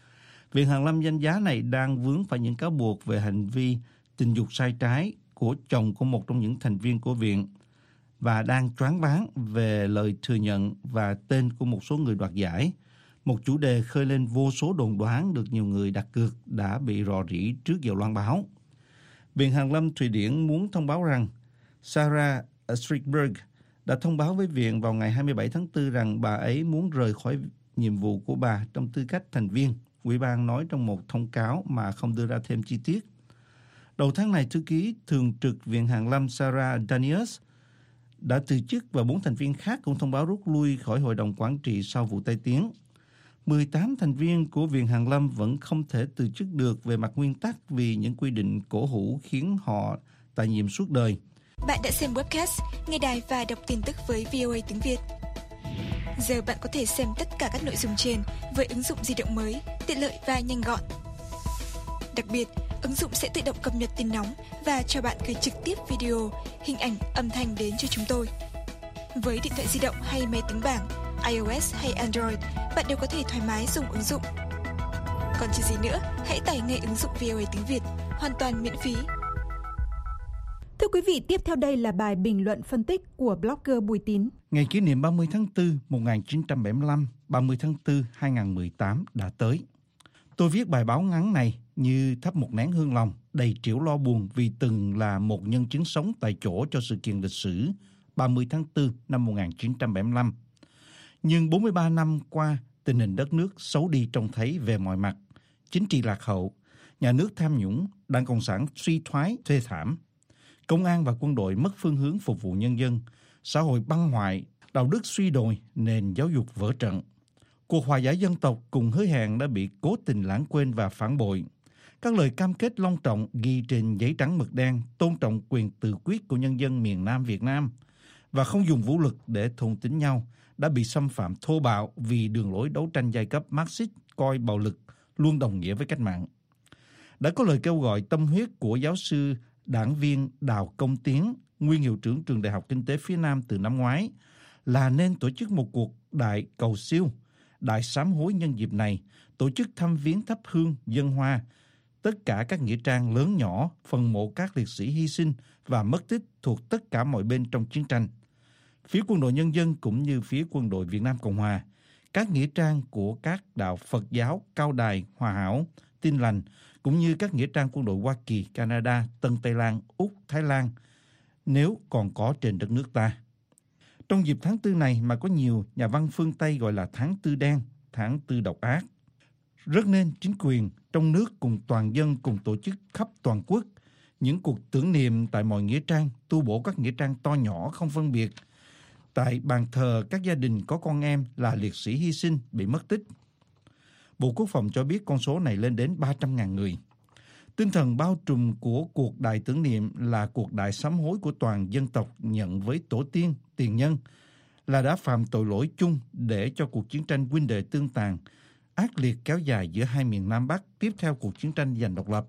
Viện Hàn lâm danh giá này đang vướng phải những cáo buộc về hành vi tình dục sai trái của chồng của một trong những thành viên của viện và đang choáng váng về lời thừa nhận và tên của một số người đoạt giải. Một chủ đề khơi lên vô số đồn đoán được nhiều người đặt cược đã bị rò rỉ trước giờ loan báo. Viện Hàn lâm Thụy Điển muốn thông báo rằng Sarah Strickberg đã thông báo với viện vào ngày 27 tháng 4 rằng bà ấy muốn rời khỏi nhiệm vụ của bà trong tư cách thành viên. Ủy ban nói trong một thông cáo mà không đưa ra thêm chi tiết. Đầu tháng này, thư ký thường trực Viện Hàn lâm Sarah Daniels đã từ chức và 4 thành viên khác cũng thông báo rút lui khỏi hội đồng quản trị sau vụ tai tiếng. 18 thành viên của Viện Hàn lâm vẫn không thể từ chức được về mặt nguyên tắc vì những quy định cổ hủ khiến họ tại nhiệm suốt đời. Bạn đã xem webcast, nghe đài và đọc tin tức với VOA tiếng Việt. Giờ bạn có thể xem tất cả các nội dung trên với ứng dụng di động mới, tiện lợi và nhanh gọn. Đặc biệt, ứng dụng sẽ tự động cập nhật tin nóng và cho bạn gửi trực tiếp video, hình ảnh, âm thanh đến cho chúng tôi. Với điện thoại di động hay máy tính bảng, iOS hay Android, bạn đều có thể thoải mái dùng ứng dụng. Còn chờ gì nữa, hãy tải ngay ứng dụng VOA tiếng Việt, hoàn toàn miễn phí. Thưa quý vị, tiếp theo đây là bài bình luận phân tích của blogger Bùi Tín. Ngày kỷ niệm 30 tháng 4 1975, 30 tháng 4 2018 đã tới. Tôi viết bài báo ngắn này như thắp một nén hương lòng, đầy trĩu lo buồn vì từng là một nhân chứng sống tại chỗ cho sự kiện lịch sử 30 tháng 4 năm 1975. Nhưng 43 năm qua, tình hình đất nước xấu đi trông thấy về mọi mặt. Chính trị lạc hậu, nhà nước tham nhũng, Đảng Cộng sản suy thoái thê thảm. Công an và quân đội mất phương hướng phục vụ nhân dân, xã hội băng hoại, đạo đức suy đồi, nền giáo dục vỡ trận. Cuộc hòa giải dân tộc cùng hứa hẹn đã bị cố tình lãng quên và phản bội. Các lời cam kết long trọng ghi trên giấy trắng mực đen tôn trọng quyền tự quyết của nhân dân miền Nam Việt Nam và không dùng vũ lực để thôn tính nhau đã bị xâm phạm thô bạo vì đường lối đấu tranh giai cấp Marxist coi bạo lực luôn đồng nghĩa với cách mạng. Đã có lời kêu gọi tâm huyết của giáo sư đảng viên Đào Công Tiến, nguyên hiệu trưởng trường Đại học Kinh tế phía Nam từ năm ngoái, là nên tổ chức một cuộc đại cầu siêu, đại sám hối nhân dịp này, tổ chức thăm viếng thắp hương, dâng hoa, tất cả các nghĩa trang lớn nhỏ, phần mộ các liệt sĩ hy sinh và mất tích thuộc tất cả mọi bên trong chiến tranh. Phía quân đội nhân dân cũng như phía quân đội Việt Nam Cộng Hòa, các nghĩa trang của các đạo Phật giáo, Cao Đài, Hòa Hảo, Tin Lành, cũng như các nghĩa trang quân đội Hoa Kỳ, Canada, Tân Tây Lan, Úc, Thái Lan, nếu còn có trên đất nước ta. Trong dịp tháng 4 này mà có nhiều nhà văn phương Tây gọi là tháng 4 đen, tháng 4 độc ác. Rất nên chính quyền trong nước cùng toàn dân cùng tổ chức khắp toàn quốc những cuộc tưởng niệm tại mọi nghĩa trang, tu bổ các nghĩa trang to nhỏ không phân biệt, tại bàn thờ các gia đình có con em là liệt sĩ hy sinh bị mất tích. Bộ Quốc phòng cho biết con số này lên đến 300.000 người. Tinh thần bao trùm của cuộc đại tưởng niệm là cuộc đại sám hối của toàn dân tộc nhận với tổ tiên, tiền nhân là đã phạm tội lỗi chung để cho cuộc chiến tranh huynh đệ tương tàn, ác liệt kéo dài giữa hai miền Nam Bắc tiếp theo cuộc chiến tranh giành độc lập.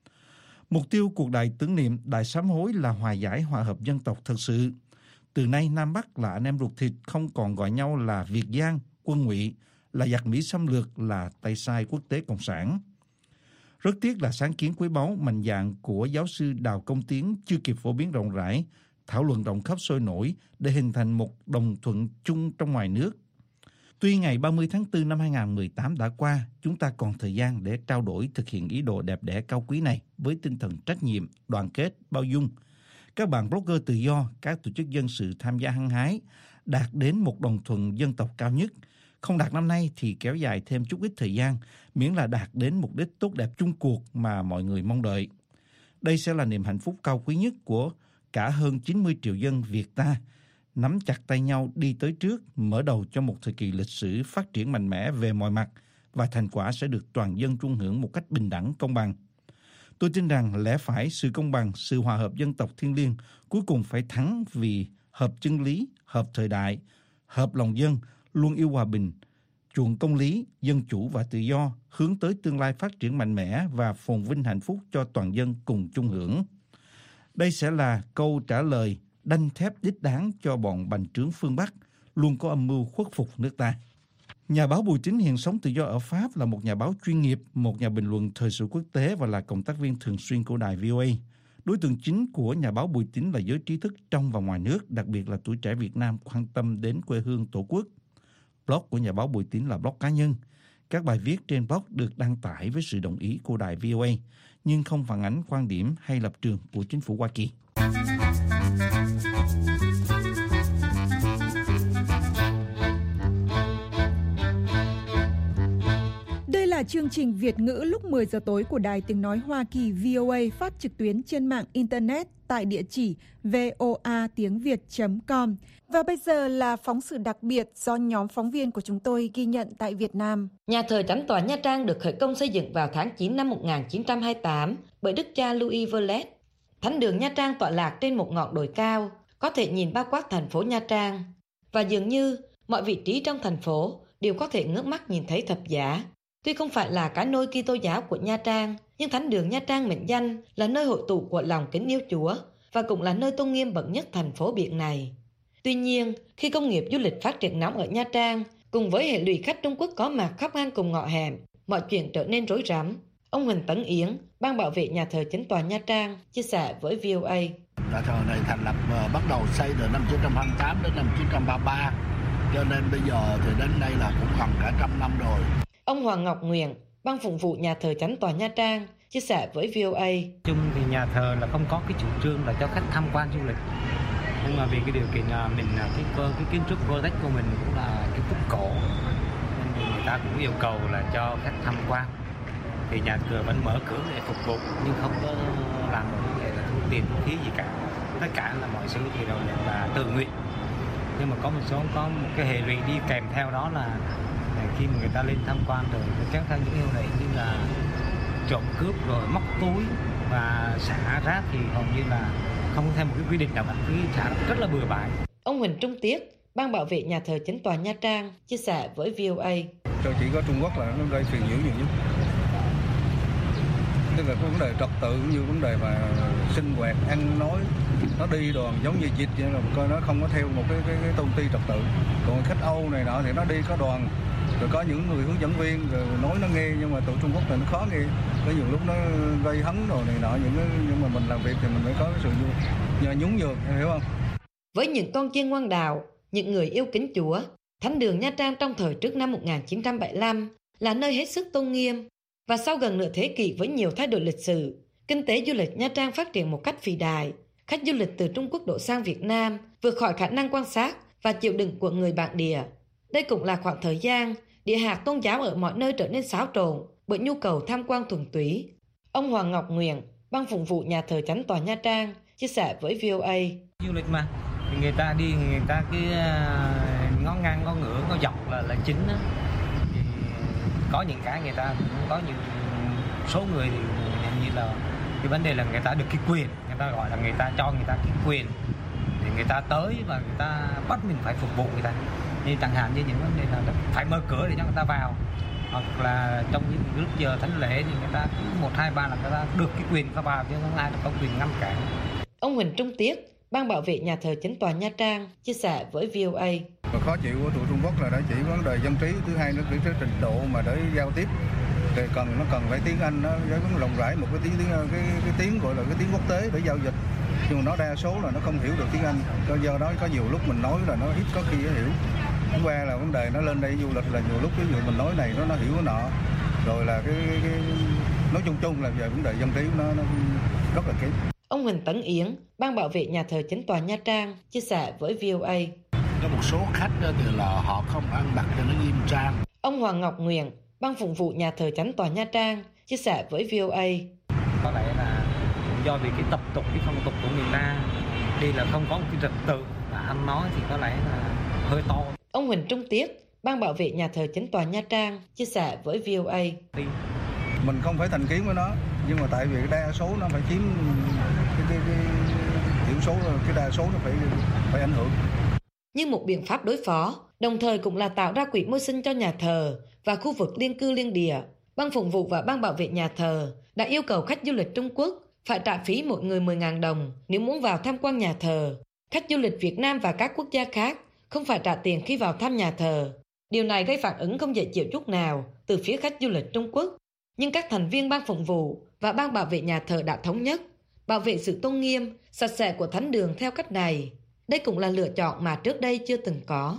Mục tiêu cuộc đại tưởng niệm, đại sám hối là hòa giải, hòa hợp dân tộc thật sự. Từ nay Nam Bắc là anh em ruột thịt, không còn gọi nhau là Việt Giang, quân Ngụy, là giặc Mỹ xâm lược, là tay sai quốc tế cộng sản. Rất tiếc là sáng kiến quý báu mạnh dạn của giáo sư Đào Công Tiến chưa kịp phổ biến rộng rãi, thảo luận rộng khắp sôi nổi để hình thành một đồng thuận chung trong ngoài nước. Tuy ngày 30 tháng 4 năm 2018 đã qua, chúng ta còn thời gian để trao đổi thực hiện ý đồ đẹp đẽ cao quý này với tinh thần trách nhiệm, đoàn kết, bao dung. Các bạn blogger tự do, các tổ chức dân sự tham gia hăng hái, đạt đến một đồng thuận dân tộc cao nhất. Không đạt năm nay thì kéo dài thêm chút ít thời gian, miễn là đạt đến mục đích tốt đẹp chung cuộc mà mọi người mong đợi. Đây sẽ là niềm hạnh phúc cao quý nhất của cả hơn 90 triệu dân Việt ta, nắm chặt tay nhau đi tới trước, mở đầu cho một thời kỳ lịch sử phát triển mạnh mẽ về mọi mặt và thành quả sẽ được toàn dân trung hưởng một cách bình đẳng, công bằng. Tôi tin rằng lẽ phải, sự công bằng, sự hòa hợp dân tộc thiêng liêng cuối cùng phải thắng vì hợp chân lý, hợp thời đại, hợp lòng dân, luôn yêu hòa bình, chuộng công lý, dân chủ và tự do, hướng tới tương lai phát triển mạnh mẽ và phồn vinh hạnh phúc cho toàn dân cùng chung hưởng. Đây sẽ là câu trả lời đanh thép đích đáng cho bọn bành trướng phương Bắc, luôn có âm mưu khuất phục nước ta. Nhà báo Bùi Tín hiện sống tự do ở Pháp, là một nhà báo chuyên nghiệp, một nhà bình luận thời sự quốc tế và là cộng tác viên thường xuyên của đài VOA. Đối tượng chính của nhà báo Bùi Tín là giới trí thức trong và ngoài nước, đặc biệt là tuổi trẻ Việt Nam quan tâm đến quê hương tổ quốc. Blog của nhà báo Bùi Tín là blog cá nhân. Các bài viết trên blog được đăng tải với sự đồng ý của đài VOA, nhưng không phản ánh quan điểm hay lập trường của chính phủ Hoa Kỳ. Đây là chương trình Việt ngữ lúc 10 giờ tối của Đài Tiếng Nói Hoa Kỳ VOA, phát trực tuyến trên mạng Internet tại địa chỉ voatiengviet.com. Và bây giờ là phóng sự đặc biệt do nhóm phóng viên của chúng tôi ghi nhận tại Việt Nam. Nhà thờ Chánh tòa Nha Trang được khởi công xây dựng vào tháng 9 năm 1928 bởi đức cha Louis Verlet. Thánh đường Nha Trang tọa lạc trên một ngọn đồi cao, có thể nhìn bao quát thành phố Nha Trang. Và dường như mọi vị trí trong thành phố đều có thể ngước mắt nhìn thấy thập giá. Tuy không phải là cái nôi Kitô giáo của Nha Trang, nhưng thánh đường Nha Trang mệnh danh là nơi hội tụ của lòng kính yêu Chúa và cũng là nơi tôn nghiêm bậc nhất thành phố biển này. Tuy nhiên, khi công nghiệp du lịch phát triển nóng ở Nha Trang, cùng với hệ lụy khách Trung Quốc có mặt khắp ngang cùng ngõ hẻm, mọi chuyện trở nên rối rắm. Ông Huỳnh Tấn Yến, ban bảo vệ nhà thờ Chánh tòa Nha Trang, chia sẻ với VOA. Nhà thờ này thành lập bắt đầu xây từ năm 1928 đến năm 1933, cho nên bây giờ thì đến đây là cũng gần cả 100 năm rồi. Ông Hoàng Ngọc Nguyện, ban phụng vụ nhà thờ Chánh tòa Nha Trang, chia sẻ với VOA. Chung thì nhà thờ là không có cái chủ trương là cho khách tham quan du lịch, nhưng mà vì cái điều kiện mình cái kiến trúc Goretex của mình cũng là kiến trúc cổ, nên người ta cũng yêu cầu là cho khách tham quan. Thì nhà thờ vẫn mở cửa để phục vụ nhưng không có làm một cái là thu tiền thu phí gì cả. Tất cả là mọi sự thì đều là tự nguyện. Nhưng mà có một cái hệ lụy đi kèm theo đó là khi mà người ta lên tham quan rồi kéo theo những hệ lụy như là trộm cướp rồi móc túi và xả rác thì hầu như là không theo một cái quy định nào cả, cứ xả rất là bừa bãi. Ông Huỳnh Trung Tiết, ban bảo vệ nhà thờ Chánh tòa Nha Trang, chia sẻ với VOA. Chỉ có Trung Quốc là nó gây phiền nhiễu nhiều nhất. Tức là có vấn đề trật tự cũng như vấn đề mà sinh hoạt, ăn nói, nó đi đoàn giống như dịch vậy là coi nó không có theo một cái tôn ti trật tự. Còn khách Âu này nọ thì nó đi có đoàn, rồi có những người hướng dẫn viên rồi nói nó nghe, nhưng mà tụi Trung Quốc thì nó khó nghe, có nhiều lúc nó gây hấn rồi này nọ, nhưng mà mình làm việc thì mình phải có cái sự nhún nhường, hiểu không? Với những con chiên ngoan đạo, những người yêu kính Chúa, thánh đường Nha Trang trong thời trước năm 1975 là nơi hết sức tôn nghiêm. Và sau gần nửa thế kỷ với nhiều thay đổi lịch sử, kinh tế du lịch Nha Trang phát triển một cách phi đại. Khách du lịch từ Trung Quốc đổ sang Việt Nam vượt khỏi khả năng quan sát và chịu đựng của người bản địa. Đây cũng là khoảng thời gian địa hạt tôn giáo ở mọi nơi trở nên xáo trộn bởi nhu cầu tham quan thuần túy. Ông Hoàng Ngọc Nguyện, ban phụng vụ nhà thờ Chánh tòa Nha Trang, chia sẻ với VOA. Du lịch mà, thì người ta đi, người ta cứ ngó ngang, ngó ngửa, ngó dọc là chính đó. Có những cái người ta cũng có những số người thì như là cái vấn đề là người ta được cái quyền, người ta gọi là người ta cho người ta cái quyền để người ta tới và người ta bắt mình phải phục vụ người ta. Như chẳng hạn như những vấn đề là phải mở cửa để cho người ta vào, hoặc là trong những lúc giờ thánh lễ thì người ta cứ 1, 2, 3 là người ta được cái quyền người ta vào, chứ không ai được có quyền ngăn cản. Ông Huỳnh Trung Tiết, ban bảo vệ nhà thờ Chánh tòa Nha Trang, chia sẻ với VOA. Khó chịu của tụi Trung Quốc là đã chỉ vấn đề dân trí, thứ hai nó cái trình độ mà để giao tiếp thì nó cần phải tiếng Anh, nó với rộng rãi một cái tiếng gọi là cái tiếng quốc tế để giao dịch, nhưng mà nó đa số là nó không hiểu được tiếng Anh, do đó có nhiều lúc mình nói là nó ít có khi nó hiểu. Thứ ba là vấn đề nó lên đây du lịch là nhiều lúc ví dụ mình nói này nó hiểu nó nọ, rồi là cái nói chung là về vấn đề dân trí nó rất là kém. Ông Huỳnh Tấn Yến, ban bảo vệ nhà thờ Chánh tòa Nha Trang, chia sẻ với VOA. Có một số khách thì là họ không ăn mặc cho nó nghiêm trang. Ông Hoàng Ngọc Nguyện, ban phụng vụ nhà thờ Chánh tòa Nha Trang, chia sẻ với VOA. Có lẽ là cũng do vì cái tập tục, cái phong tục của người ta, đi là không có một cái trật tự và ăn nói thì có lẽ là hơi to. Ông Huỳnh Trung Tiết, ban bảo vệ nhà thờ Chánh tòa Nha Trang, chia sẻ với VOA. Mình không phải thành kiến với nó, nhưng mà tại vì đa số nó phải chiếm cái thiểu số, cái đa số nó phải ảnh hưởng. Như một biện pháp đối phó, đồng thời cũng là tạo ra quỹ môi sinh cho nhà thờ và khu vực liên cư liên địa, ban phụng vụ và ban bảo vệ nhà thờ đã yêu cầu khách du lịch Trung Quốc phải trả phí mỗi người 10.000 đồng nếu muốn vào tham quan nhà thờ. Khách du lịch Việt Nam và các quốc gia khác không phải trả tiền khi vào thăm nhà thờ. Điều này gây phản ứng không dễ chịu chút nào từ phía khách du lịch Trung Quốc. Nhưng các thành viên ban phụng vụ và ban bảo vệ nhà thờ đã thống nhất bảo vệ sự tôn nghiêm, sạch sẽ của thánh đường theo cách này. Đây cũng là lựa chọn mà trước đây chưa từng có.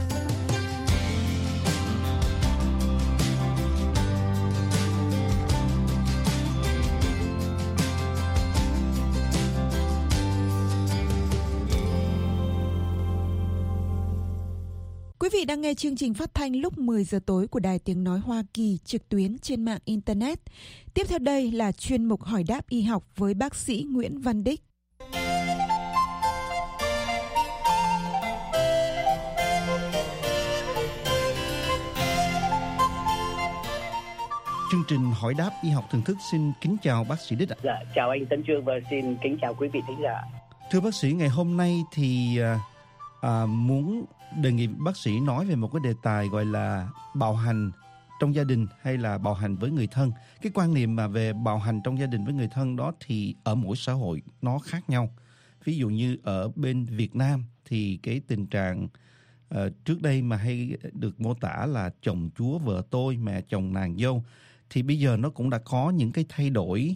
Quý vị đang nghe chương trình phát thanh lúc 10 giờ tối của Đài Tiếng Nói Hoa Kỳ trực tuyến trên mạng Internet. Tiếp theo đây là chuyên mục hỏi đáp y học với bác sĩ Nguyễn Văn Đích. Chương trình hỏi đáp y học thường thức xin kính chào bác sĩ Đích ạ. Dạ, chào anh Tấn Trương và xin kính chào quý vị thính giả. Thưa bác sĩ, ngày hôm nay thì muốn đề nghị bác sĩ nói về một cái đề tài gọi là bạo hành trong gia đình hay là bạo hành với người thân. Cái quan niệm mà về bạo hành trong gia đình với người thân đó thì ở mỗi xã hội nó khác nhau. Ví dụ như ở bên Việt Nam thì cái tình trạng trước đây mà hay được mô tả là chồng chúa vợ tôi, mẹ chồng nàng dâu, thì bây giờ nó cũng đã có những cái thay đổi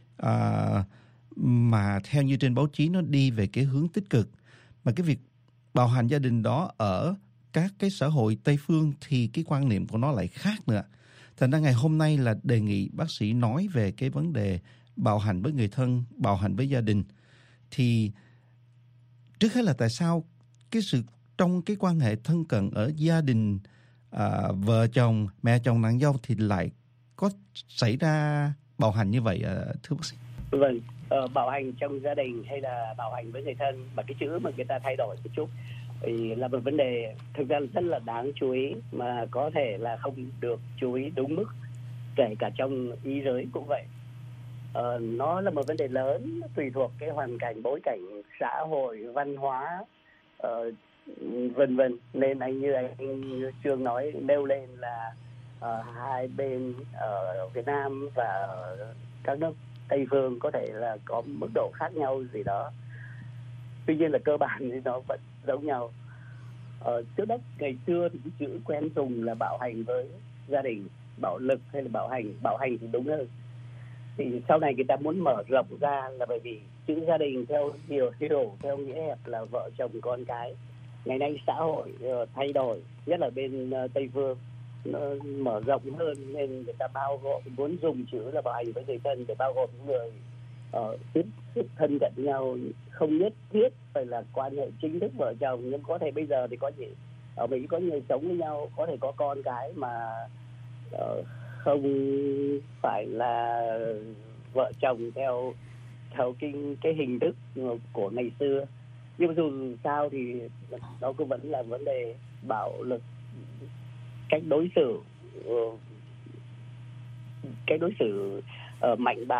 mà theo như trên báo chí nó đi về cái hướng tích cực. Mà cái việc bạo hành gia đình đó ở các cái xã hội Tây phương thì cái quan niệm của nó lại khác nữa. Thành ra ngày hôm nay là đề nghị bác sĩ nói về cái vấn đề bạo hành với người thân, bạo hành với gia đình. Thì trước hết là tại sao cái sự trong cái quan hệ thân cận ở gia đình vợ chồng, mẹ chồng nàng dâu thì lại có xảy ra bạo hành như vậy thưa bác sĩ? Vâng, bạo hành trong gia đình hay là bạo hành với người thân, mà cái chữ mà người ta thay đổi một chút thì là một vấn đề thực ra rất là đáng chú ý, mà có thể là không được chú ý đúng mức, kể cả trong y giới cũng vậy. Nó là một vấn đề lớn tùy thuộc cái hoàn cảnh, bối cảnh xã hội, văn hóa, vân vân. Nên như anh Trương nói, nêu lên là hai bên ở Việt Nam và ở các nước Tây phương có thể là có mức độ khác nhau gì đó. Tuy nhiên là cơ bản thì nó vẫn giống nhau. Trước đó ngày xưa thì cái chữ quen dùng là bạo hành với gia đình, bạo lực hay là bạo hành thì đúng hơn. Thì sau này người ta muốn mở rộng ra là bởi vì chữ gia đình theo hiểu theo nghĩa hẹp là vợ chồng con cái. Ngày nay xã hội thay đổi, nhất là bên Tây phương nó mở rộng hơn, nên người ta bao gồm, muốn dùng chữ là bạo hành với người thân để bao gồm những người tiếp xúc thân cận nhau, không nhất thiết phải là quan hệ chính thức vợ chồng, nhưng có thể bây giờ thì có gì ở Mỹ có người sống với nhau, có thể có con cái mà không phải là vợ chồng theo cái hình thức của ngày xưa. Nhưng dù sao thì nó cũng vẫn là vấn đề bạo lực, cách đối xử mạnh bạo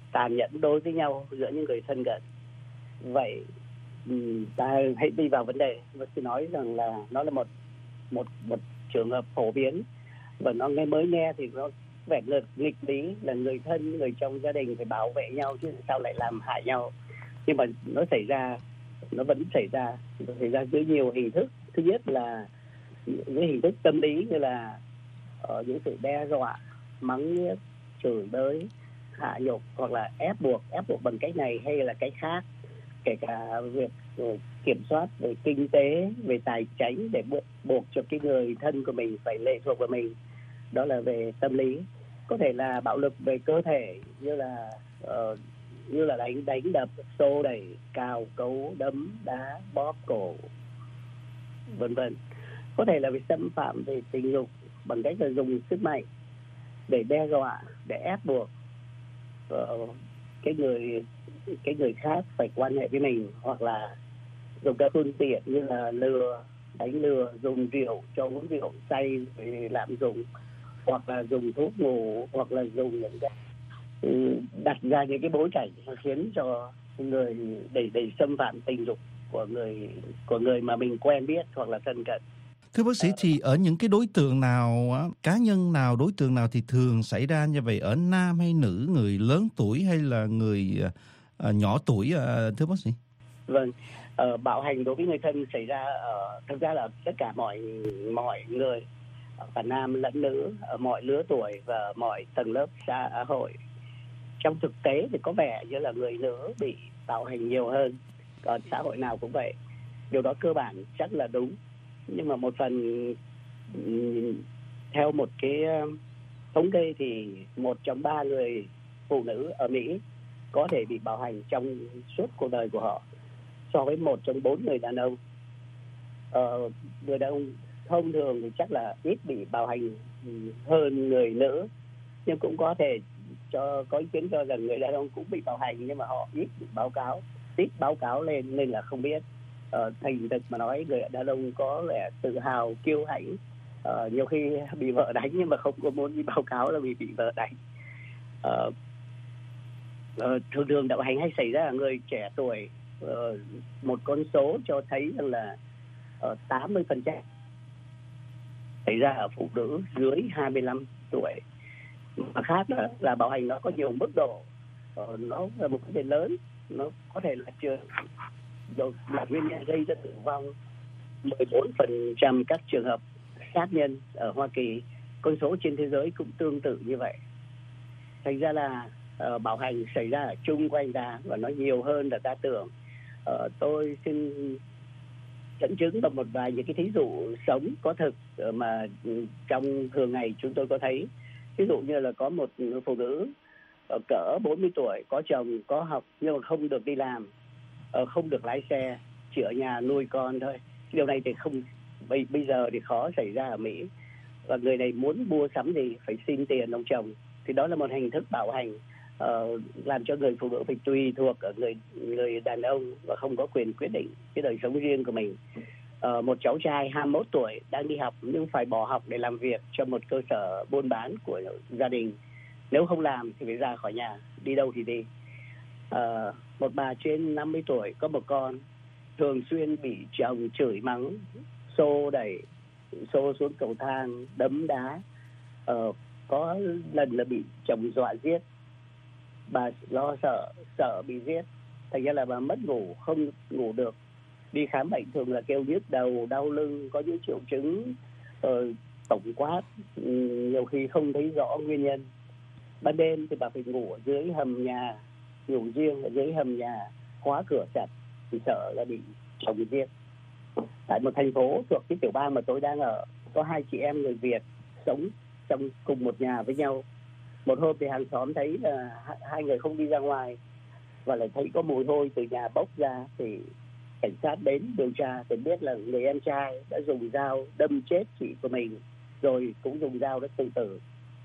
tàn nhẫn đối với nhau giữa những người thân cận. Vậy ta hãy đi vào vấn đề và tôi nói rằng là nó là một trường hợp phổ biến, và nó mới nghe thì nó vẻ nghịch lý là người thân, người trong gia đình phải bảo vệ nhau chứ sao lại làm hại nhau. Nhưng mà nó vẫn xảy ra dưới nhiều hình thức. Thứ nhất là những hình thức tâm lý như là những sự đe dọa, mắng nhiếc, chửi bới, hạ nhục hoặc là ép buộc bằng cách này hay là cách khác, kể cả việc kiểm soát về kinh tế, về tài chính để buộc cho cái người thân của mình phải lệ thuộc vào mình. Đó là về tâm lý. Có thể là bạo lực về cơ thể như là đánh đập, xô đẩy, cào cấu, đấm đá, bóp cổ, vân vân. Có thể là về xâm phạm về tình dục bằng cách là dùng sức mạnh để đe dọa, để ép buộc cái người khác phải quan hệ với mình, hoặc là dùng các phương tiện như là đánh lừa, dùng rượu cho uống rượu say để lạm dụng, hoặc là dùng thuốc ngủ, hoặc là dùng những cái đặt ra những cái bối cảnh khiến cho người để xâm phạm tình dục của người mà mình quen biết hoặc là thân cận. Thưa bác sĩ, thì ở những cái đối tượng nào, cá nhân nào, đối tượng nào thì thường xảy ra như vậy, ở nam hay nữ, người lớn tuổi hay là người nhỏ tuổi, thưa bác sĩ? Vâng, bạo hành đối với người thân xảy ra thực ra là tất cả mọi người, cả nam lẫn nữ, ở mọi lứa tuổi và mọi tầng lớp xã hội. Trong thực tế thì có vẻ như là người nữ bị bạo hành nhiều hơn, còn xã hội nào cũng vậy. Điều đó cơ bản chắc là đúng, nhưng mà một phần theo một cái thống kê thì 1 trong 3 người phụ nữ ở Mỹ có thể bị bạo hành trong suốt cuộc đời của họ, so với 1 trong 4 người đàn ông. Người đàn ông thông thường thì chắc là ít bị bạo hành hơn người nữ, nhưng cũng có thể có ý kiến cho rằng người đàn ông cũng bị bạo hành, nhưng mà họ ít báo cáo lên nên là không biết. Thành thực mà nói, người đàn ông có vẻ tự hào, kiêu hãnh, nhiều khi bị vợ đánh nhưng mà không có muốn đi báo cáo là vì bị vợ đánh. Thường bạo hành hay xảy ra ở người trẻ tuổi. Một con số cho thấy rằng là 80% xảy ra ở phụ nữ dưới 25 tuổi. Mà khác là bạo hành nó có nhiều mức độ, nó là một vấn đề lớn. Nó có thể là nguyên nhân gây ra tử vong 14% các trường hợp sát nhân ở Hoa Kỳ. Con số trên thế giới cũng tương tự như vậy. Thành ra là bạo hành xảy ra ở chung quanh ta và nó nhiều hơn là ta tưởng. Tôi xin dẫn chứng vào một vài những cái thí dụ sống có thực mà trong thường ngày chúng tôi có thấy. Ví dụ như là có một phụ nữ cỡ 40 tuổi, có chồng, có học nhưng mà không được đi làm, không được lái xe, chỉ ở nhà nuôi con thôi. Điều này thì bây giờ thì khó xảy ra ở Mỹ. Và người này muốn mua sắm gì phải xin tiền ông chồng. Thì đó là một hình thức bạo hành, làm cho người phụ nữ phải tùy thuộc ở người đàn ông và không có quyền quyết định cái đời sống riêng của mình. Một cháu trai 21 tuổi đang đi học nhưng phải bỏ học để làm việc cho một cơ sở buôn bán của gia đình. Nếu không làm thì phải ra khỏi nhà, đi đâu thì đi. Một bà trên 50 tuổi có một con, thường xuyên bị chồng chửi mắng, xô đẩy, xô xuống cầu thang, đấm đá. Có lần là bị chồng dọa giết. Bà lo sợ bị giết, thành ra là bà mất ngủ, không ngủ được. Đi khám bệnh thường là kêu nhức đầu, đau lưng, có những triệu chứng tổng quát, nhiều khi không thấy rõ nguyên nhân. Ban đêm thì bà phải ngủ ở dưới hầm nhà, ngủ riêng ở dưới hầm nhà, khóa cửa chặt thì sợ là bị chồng giết. Tại một thành phố thuộc cái tiểu bang mà tôi đang ở, có 2 chị em người Việt sống trong cùng một nhà với nhau. Một hôm thì hàng xóm thấy là 2 người không đi ra ngoài và lại thấy có mùi hôi từ nhà bốc ra, thì cảnh sát đến điều tra thì biết là người em trai đã dùng dao đâm chết chị của mình, rồi cũng dùng dao để tự tử.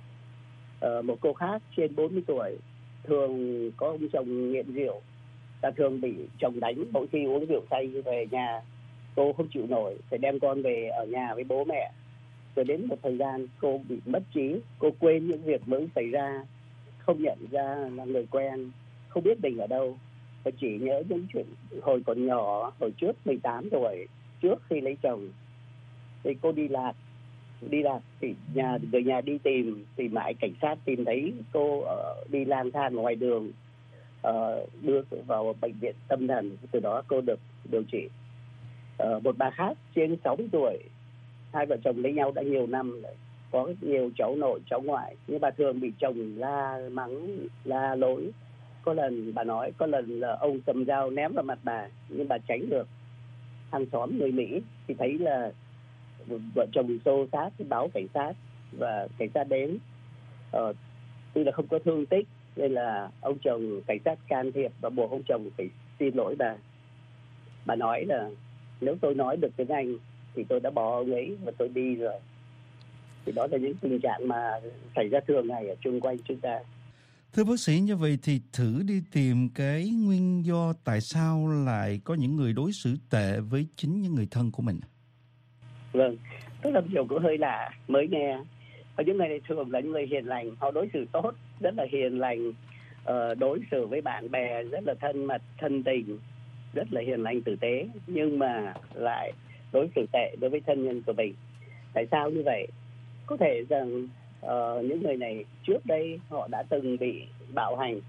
Một cô khác trên 40 tuổi, thường có ông chồng nghiện rượu, ta thường bị chồng đánh mỗi khi uống rượu say về nhà. Cô không chịu nổi, phải đem con về ở nhà với bố mẹ. Rồi đến một thời gian cô bị mất trí, cô quên những việc mới xảy ra, không nhận ra là người quen, không biết mình ở đâu, và chỉ nhớ những chuyện hồi còn nhỏ, hồi trước 18 tuổi, trước khi lấy chồng. Thì cô đi lạc thì người nhà đi tìm mãi, cảnh sát tìm thấy cô đi lang thang ngoài đường, đưa vào bệnh viện tâm thần. Từ đó cô được điều trị. Một bà khác trên 60 tuổi, hai vợ chồng lấy nhau đã nhiều năm rồi, có nhiều cháu nội cháu ngoại, nhưng bà thường bị chồng la mắng, la lối. Có lần bà nói có lần là ông cầm dao ném vào mặt bà, nhưng bà tránh được. Hàng xóm người Mỹ thì thấy là vợ chồng xô xát thì báo cảnh sát, và cảnh sát đến. Tuy là không có thương tích, nên là ông chồng, cảnh sát can thiệp và buộc ông chồng phải xin lỗi bà. Bà nói là nếu tôi nói được tiếng Anh thì tôi đã bỏ ông ấy và tôi đi rồi. Thì đó là những tình trạng mà xảy ra thường ngày ở chung quanh chúng ta. Thưa bác sĩ, như vậy thì thử đi tìm cái nguyên do tại sao lại có những người đối xử tệ với chính những người thân của mình. Vâng, tức là điều cũng hơi lạ, mới nghe. Và những người này thường là những người hiền lành, họ đối xử tốt, rất là hiền lành, đối xử với bạn bè rất là thân mật, thân tình, rất là hiền lành tử tế, nhưng mà lại đối xử tệ đối với thân nhân của mình. Tại sao như vậy? Có thể rằng những người này trước đây họ đã từng bị bạo hành,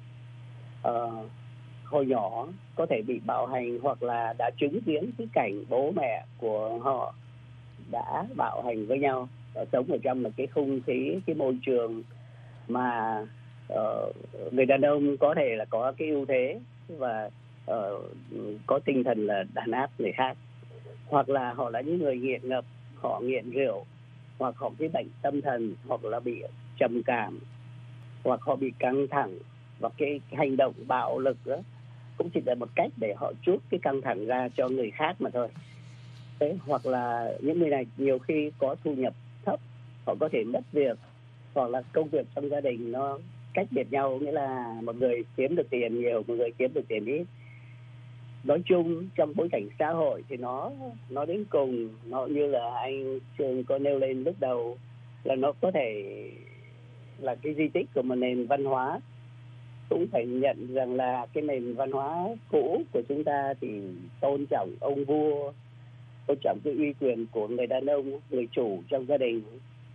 hồi nhỏ có thể bị bạo hành, hoặc là đã chứng kiến cái cảnh bố mẹ của họ đã bạo hành với nhau, sống ở trong một cái không khí, cái môi trường mà người đàn ông có thể là có cái ưu thế và có tinh thần là đàn áp người khác, hoặc là họ là những người nghiện ngập, họ nghiện rượu, hoặc họ bị bệnh tâm thần, hoặc là bị trầm cảm, hoặc họ bị căng thẳng, và cái hành động bạo lực đó cũng chỉ là một cách để họ trút cái căng thẳng ra cho người khác mà thôi. Thế, hoặc là những người này nhiều khi có thu nhập thấp, họ có thể mất việc, hoặc là công việc trong gia đình nó cách biệt nhau, nghĩa là một người kiếm được tiền nhiều, một người kiếm được tiền ít. Nói chung trong bối cảnh xã hội thì nó đến cùng, nó như là anh Trường có nêu lên lúc đầu, là nó có thể là cái di tích của một nền văn hóa. Cũng phải nhận rằng là cái nền văn hóa cũ của chúng ta thì tôn trọng ông vua, tôn trọng cái uy quyền của người đàn ông, người chủ trong gia đình.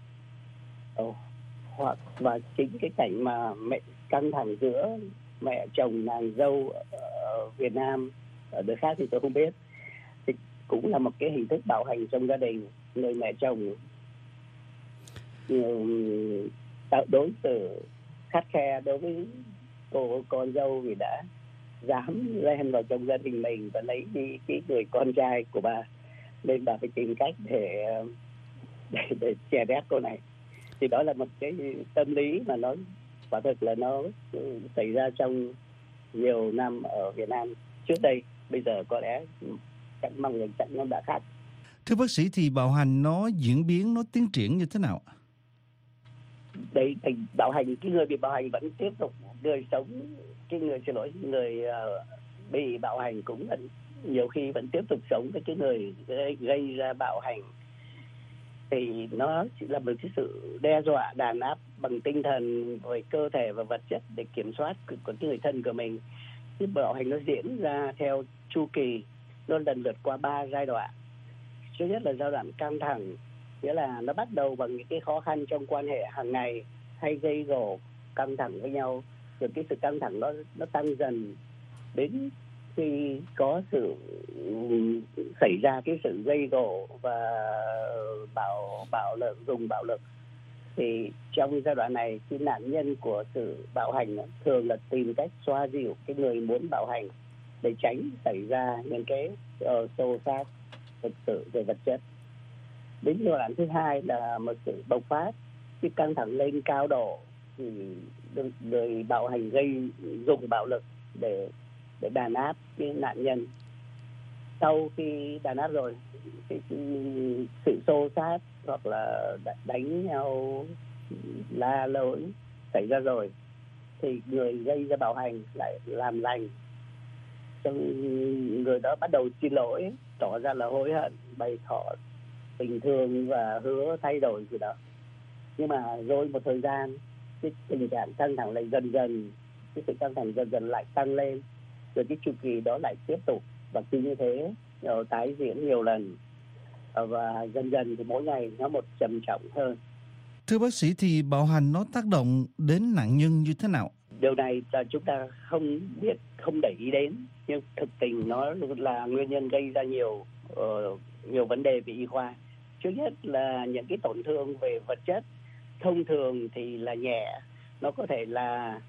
Hoặc và chính cái cảnh mà mẹ căng thẳng giữa mẹ chồng nàng dâu ở Việt Nam, ở nơi khác thì tôi không biết, thì cũng là một cái hình thức bạo hành trong gia đình. Người mẹ chồng đối xử khắt khe đối với cô con dâu vì đã dám lên vào trong gia đình mình và lấy đi cái người con trai của bà, nên bà phải tìm cách để chèn ép cô này. Thì đó là một cái tâm lý mà nó quả thực là nó xảy ra trong nhiều năm ở Việt Nam trước đây. Bây giờ có lẽ chắc mong rằng chắc nó đã khác. Thưa bác sĩ, thì bạo hành nó diễn biến, nó tiến triển như thế nào? Đấy, bạo hành, cái người bị bạo hành vẫn tiếp tục người sống, người bị bạo hành cũng nhiều khi vẫn tiếp tục sống với cái người gây ra bạo hành. Thì nó chỉ là một cái sự đe dọa, đàn áp bằng tinh thần, với cơ thể và vật chất để kiểm soát của cái người thân của mình. Cái bạo hành nó diễn ra theo chu kỳ, nó lần lượt qua 3 giai đoạn. Thứ nhất là giai đoạn căng thẳng, nghĩa là nó bắt đầu bằng những cái khó khăn trong quan hệ hàng ngày, hay gây gổ, căng thẳng với nhau, rồi cái sự căng thẳng nó tăng dần đến khi có sự xảy ra cái sự gây gổ và bạo lực, dùng bạo lực. Thì trong giai đoạn này, cái nạn nhân của sự bạo hành thường là tìm cách xoa dịu cái người muốn bạo hành để tránh xảy ra những cái xô xát thực sự về vật chất. Đến giai đoạn thứ hai là một sự bộc phát, cái căng thẳng lên cao độ thì người bạo hành dùng bạo lực để đàn áp cái nạn nhân. Sau khi đàn áp rồi, cái sự xô xát hoặc là đánh nhau, la lối xảy ra rồi, thì người gây ra bạo hành lại làm lành. Người đó bắt đầu xin lỗi, tỏ ra là hối hận, bày tỏ tình thương và hứa thay đổi gì đó. Nhưng mà rồi một thời gian cái tình trạng căng thẳng lại dần dần, cái sự căng thẳng dần dần lại tăng lên, rồi cái chu kỳ đó lại tiếp tục, và cứ như thế tái diễn nhiều lần, và dần dần thì mỗi ngày nó một trầm trọng hơn. Thưa bác sĩ, thì bạo hành nó tác động đến nạn nhân như thế nào? Điều này là chúng ta không biết, không để ý đến, nhưng thực tình nó là nguyên nhân gây ra nhiều vấn đề về y khoa. Trước nhất là những cái tổn thương về vật chất, thông thường thì là nhẹ, nó có thể là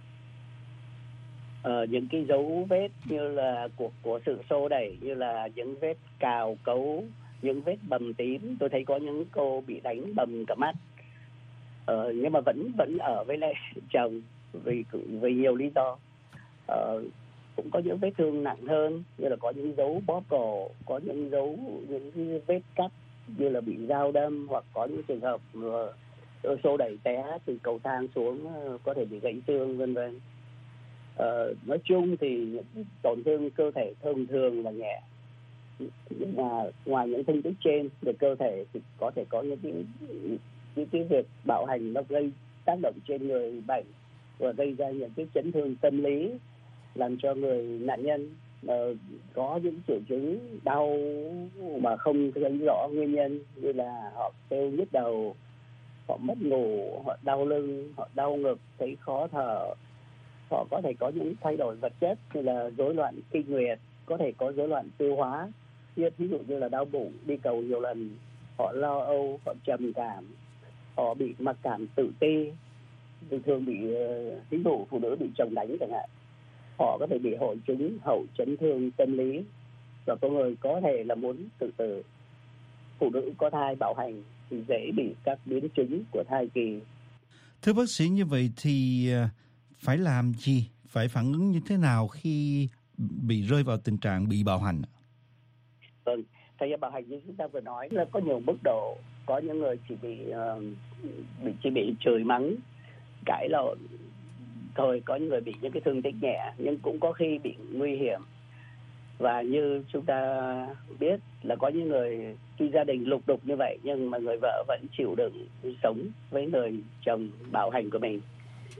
những cái dấu vết như là của sự xô đẩy, như là những vết cào cấu, những vết bầm tím. Tôi thấy có những cô bị đánh bầm cả mắt, nhưng mà vẫn ở với lại chồng vì nhiều lý do. Cũng có những vết thương nặng hơn, như là có những dấu bóp cổ, có những cái vết cắt như là bị dao đâm, hoặc có những trường hợp xô đẩy té từ cầu thang xuống, có thể bị gãy xương, vân vân. Nói chung thì những tổn thương cơ thể thường là nhẹ, nhưng mà ngoài những thương tích trên về cơ thể thì có thể có những cái việc bạo hành nó gây tác động trên người bệnh và gây ra những cái chấn thương tâm lý, làm cho người nạn nhân có những triệu chứng đau mà không thấy rõ nguyên nhân, như là họ kêu nhức đầu, họ mất ngủ, họ đau lưng, họ đau ngực, thấy khó thở. Họ có thể có những thay đổi vật chất như là rối loạn kinh nguyệt, có thể có rối loạn tiêu hóa, ví dụ như là đau bụng, đi cầu nhiều lần, họ lo âu, họ trầm cảm, họ bị mặc cảm tự ti, thường bị ví dụ phụ nữ bị chồng đánh chẳng hạn. Họ có thể bị hội chứng hậu chấn thương tâm lý, và có người có thể là muốn tự tử. Phụ nữ có thai bạo hành thì dễ bị các biến chứng của thai kỳ. Thưa bác sĩ, như vậy thì phải làm gì, phải phản ứng như thế nào khi bị rơi vào tình trạng bị bạo hành? Vâng, thời gian bạo hành như chúng ta vừa nói là có nhiều mức độ. Có những người chỉ bị chửi mắng, cãi lộn thôi, có những người bị những cái thương tích nhẹ, nhưng cũng có khi bị nguy hiểm. Và như chúng ta biết là có những người khi gia đình lục đục như vậy, nhưng mà người vợ vẫn chịu đựng sống với người chồng bạo hành của mình.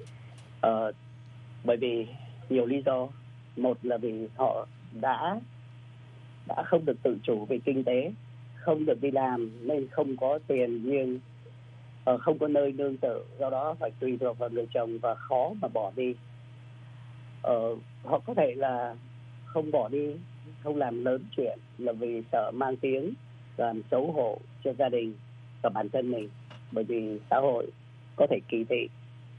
Bởi vì nhiều lý do. Một là vì họ đã không được tự chủ về kinh tế, không được đi làm nên không có tiền riêng, không có nơi nương tựa, do đó phải tùy thuộc vào người chồng và khó mà bỏ đi. Họ có thể là không bỏ đi, không làm lớn chuyện là vì sợ mang tiếng, làm xấu hổ cho gia đình và bản thân mình, bởi vì xã hội có thể kỳ thị.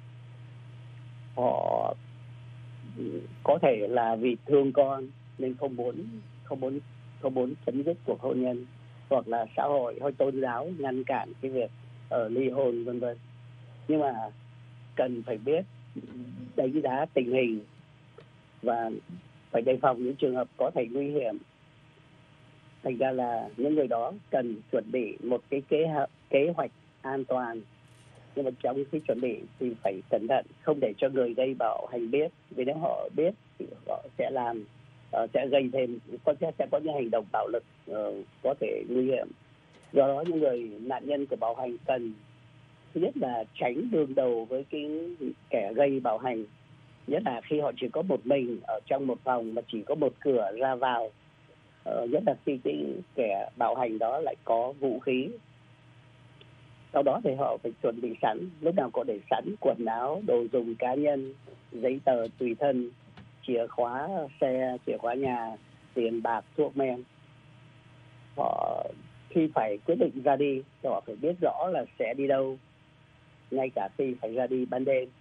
Họ có thể là vì thương con nên không muốn chấm dứt cuộc hôn nhân, hoặc là xã hội hay tôn giáo ngăn cản cái việc ly hôn, vân vân. Nhưng mà cần phải biết đánh giá tình hình và phải đề phòng những trường hợp có thể nguy hiểm. Thành ra là những người đó cần chuẩn bị một cái kế hoạch an toàn. Nhưng mà trong khi chuẩn bị thì phải cẩn thận, không để cho người gây bạo hành biết, vì nếu họ biết thì họ sẽ sẽ gây thêm, sẽ có những hành động bạo lực có thể nguy hiểm. Do đó những người nạn nhân của bạo hành cần thứ nhất là tránh đương đầu với cái kẻ gây bạo hành, nhất là khi họ chỉ có một mình ở trong một phòng mà chỉ có một cửa ra vào, nhất là khi cái kẻ bạo hành đó lại có vũ khí. Sau đó thì họ phải chuẩn bị sẵn, lúc nào có để sẵn quần áo, đồ dùng cá nhân, giấy tờ tùy thân, chìa khóa xe, chìa khóa nhà, tiền bạc, thuốc men. Họ khi phải quyết định ra đi thì họ phải biết rõ là sẽ đi đâu, ngay cả khi phải ra đi ban đêm.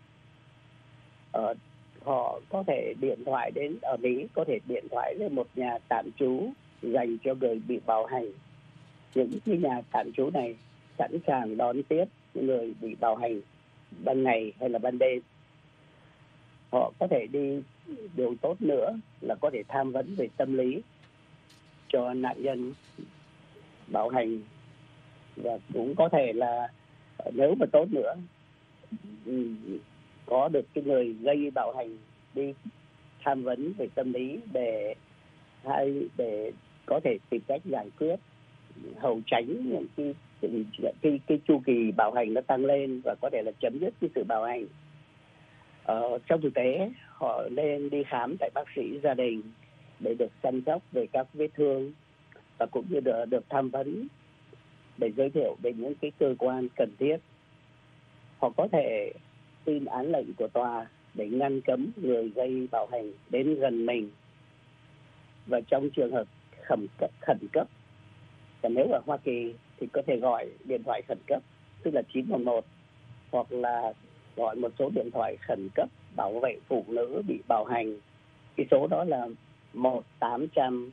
Họ có thể điện thoại đến, ở Mỹ có thể điện thoại đến một nhà tạm trú dành cho người bị bạo hành. Những cái nhà tạm trú này sẵn sàng đón tiếp những người bị bạo hành ban ngày hay là ban đêm. Họ có thể đi, điều tốt nữa là có thể tham vấn về tâm lý cho nạn nhân bạo hành, và cũng có thể là nếu mà tốt nữa có được cái người gây bạo hành đi tham vấn về tâm lý để có thể tìm cách giải quyết, hầu tránh những cái chu kỳ bạo hành nó tăng lên và có thể là chấm dứt cái sự bạo hành. Trong thực tế họ nên đi khám tại bác sĩ gia đình để được chăm sóc về các vết thương và cũng như được tham vấn để giới thiệu về những cái cơ quan cần thiết. Họ có thể xin án lệnh của tòa để ngăn cấm người gây bạo hành đến gần mình. Và trong trường hợp khẩn cấp, và nếu ở Hoa Kỳ thì có thể gọi điện thoại khẩn cấp, tức là 911, hoặc là gọi một số điện thoại khẩn cấp bảo vệ phụ nữ bị bạo hành. Cái số đó là 1-800-799-7233,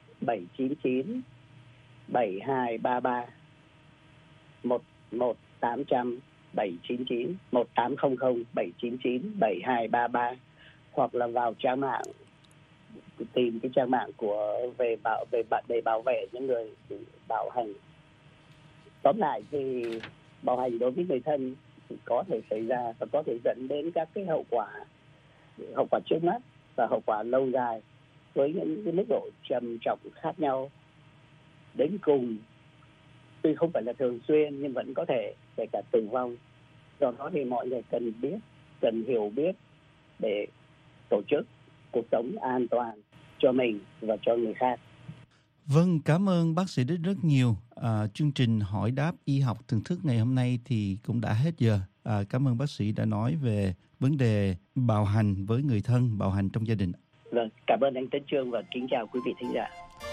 1-800-799-7233, hoặc là vào trang mạng, tìm cái trang mạng để bảo vệ những người bị bạo hành. Tóm lại thì bạo hành đối với người thân thì có thể xảy ra và có thể dẫn đến các cái hậu quả trước mắt và hậu quả lâu dài với những cái mức độ trầm trọng khác nhau. Đến cùng, tuy không phải là thường xuyên nhưng vẫn có thể kể cả tử vong. Do đó thì mọi người cần hiểu biết để tổ chức cuộc sống an toàn cho mình và cho người khác. Vâng, cảm ơn bác sĩ Đức rất nhiều. Chương trình hỏi đáp y học thường thức ngày hôm nay thì cũng đã hết giờ. Cảm ơn bác sĩ đã nói về vấn đề bạo hành với người thân, bạo hành trong gia đình. Vâng, cảm ơn anh Tấn Chương và kính chào quý vị thính giả.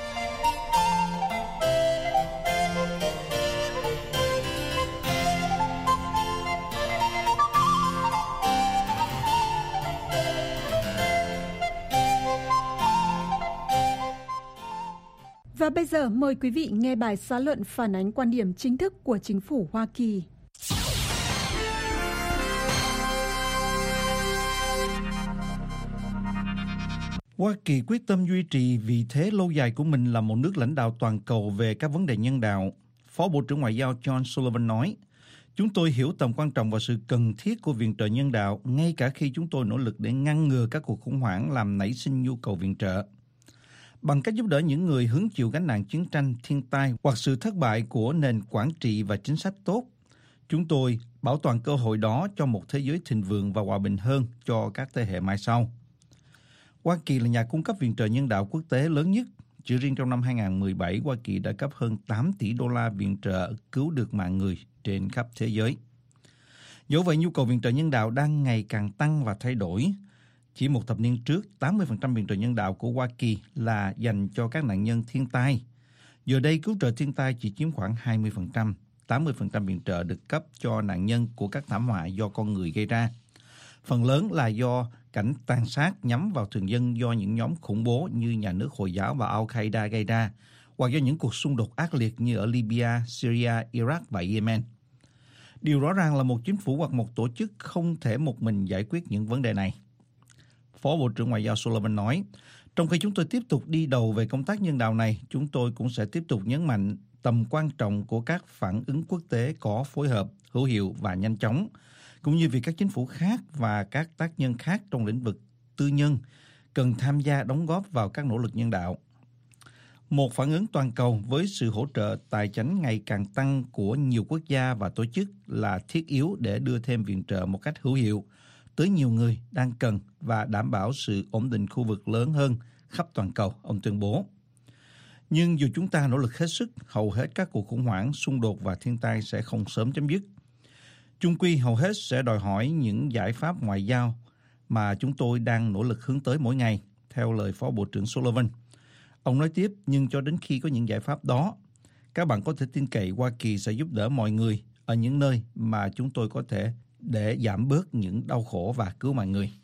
Và bây giờ mời quý vị nghe bài xã luận phản ánh quan điểm chính thức của chính phủ Hoa Kỳ. Hoa Kỳ quyết tâm duy trì vị thế lâu dài của mình là một nước lãnh đạo toàn cầu về các vấn đề nhân đạo. Phó Bộ trưởng Ngoại giao John Sullivan nói, chúng tôi hiểu tầm quan trọng và sự cần thiết của viện trợ nhân đạo, ngay cả khi chúng tôi nỗ lực để ngăn ngừa các cuộc khủng hoảng làm nảy sinh nhu cầu viện trợ. Bằng cách giúp đỡ những người hứng chịu gánh nặng chiến tranh, thiên tai hoặc sự thất bại của nền quản trị và chính sách tốt, chúng tôi bảo toàn cơ hội đó cho một thế giới thịnh vượng và hòa bình hơn cho các thế hệ mai sau. Hoa Kỳ là nhà cung cấp viện trợ nhân đạo quốc tế lớn nhất. Chỉ riêng trong năm 2017, Hoa Kỳ đã cấp hơn 8 tỷ đô la viện trợ cứu được mạng người trên khắp thế giới. Dẫu vậy, nhu cầu viện trợ nhân đạo đang ngày càng tăng và thay đổi. Chỉ một thập niên trước, 80% viện trợ nhân đạo của Hoa Kỳ là dành cho các nạn nhân thiên tai. Giờ đây, cứu trợ thiên tai chỉ chiếm khoảng 20%. 80% viện trợ được cấp cho nạn nhân của các thảm họa do con người gây ra. Phần lớn là do cảnh tàn sát nhắm vào thường dân do những nhóm khủng bố như nhà nước Hồi giáo và Al-Qaeda gây ra, hoặc do những cuộc xung đột ác liệt như ở Libya, Syria, Iraq và Yemen. Điều rõ ràng là một chính phủ hoặc một tổ chức không thể một mình giải quyết những vấn đề này. Phó Bộ trưởng Ngoại giao Sullivan nói, trong khi chúng tôi tiếp tục đi đầu về công tác nhân đạo này, chúng tôi cũng sẽ tiếp tục nhấn mạnh tầm quan trọng của các phản ứng quốc tế có phối hợp, hữu hiệu và nhanh chóng, cũng như việc các chính phủ khác và các tác nhân khác trong lĩnh vực tư nhân cần tham gia đóng góp vào các nỗ lực nhân đạo. Một phản ứng toàn cầu với sự hỗ trợ tài chính ngày càng tăng của nhiều quốc gia và tổ chức là thiết yếu để đưa thêm viện trợ một cách hữu hiệu tới nhiều người đang cần và đảm bảo sự ổn định khu vực lớn hơn khắp toàn cầu, ông tuyên bố. Nhưng dù chúng ta nỗ lực hết sức, hầu hết các cuộc khủng hoảng, xung đột và thiên tai sẽ không sớm chấm dứt. Chung quy hầu hết sẽ đòi hỏi những giải pháp ngoại giao mà chúng tôi đang nỗ lực hướng tới mỗi ngày, theo lời Phó Bộ trưởng Sullivan. Ông nói tiếp, nhưng cho đến khi có những giải pháp đó, các bạn có thể tin cậy Hoa Kỳ sẽ giúp đỡ mọi người ở những nơi mà chúng tôi có thể để giảm bớt những đau khổ và cứu mạng người.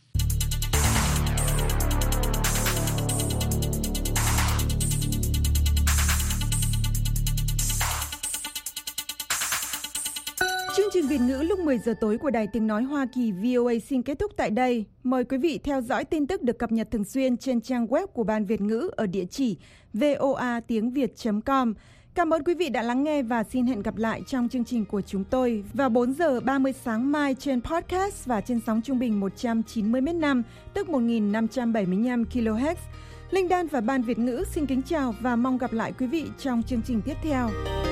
Chương trình Việt ngữ lúc 10 giờ tối của Đài Tiếng Nói Hoa Kỳ VOA xin kết thúc tại đây. Mời quý vị theo dõi tin tức được cập nhật thường xuyên trên trang web của Ban Việt ngữ ở địa chỉ voatiengviet.com. Cảm ơn quý vị đã lắng nghe và xin hẹn gặp lại trong chương trình của chúng tôi vào 4 giờ 30 sáng mai trên podcast và trên sóng trung bình 190 m/s, tức 1575 kHz. Linh Đan và Ban Việt ngữ xin kính chào và mong gặp lại quý vị trong chương trình tiếp theo.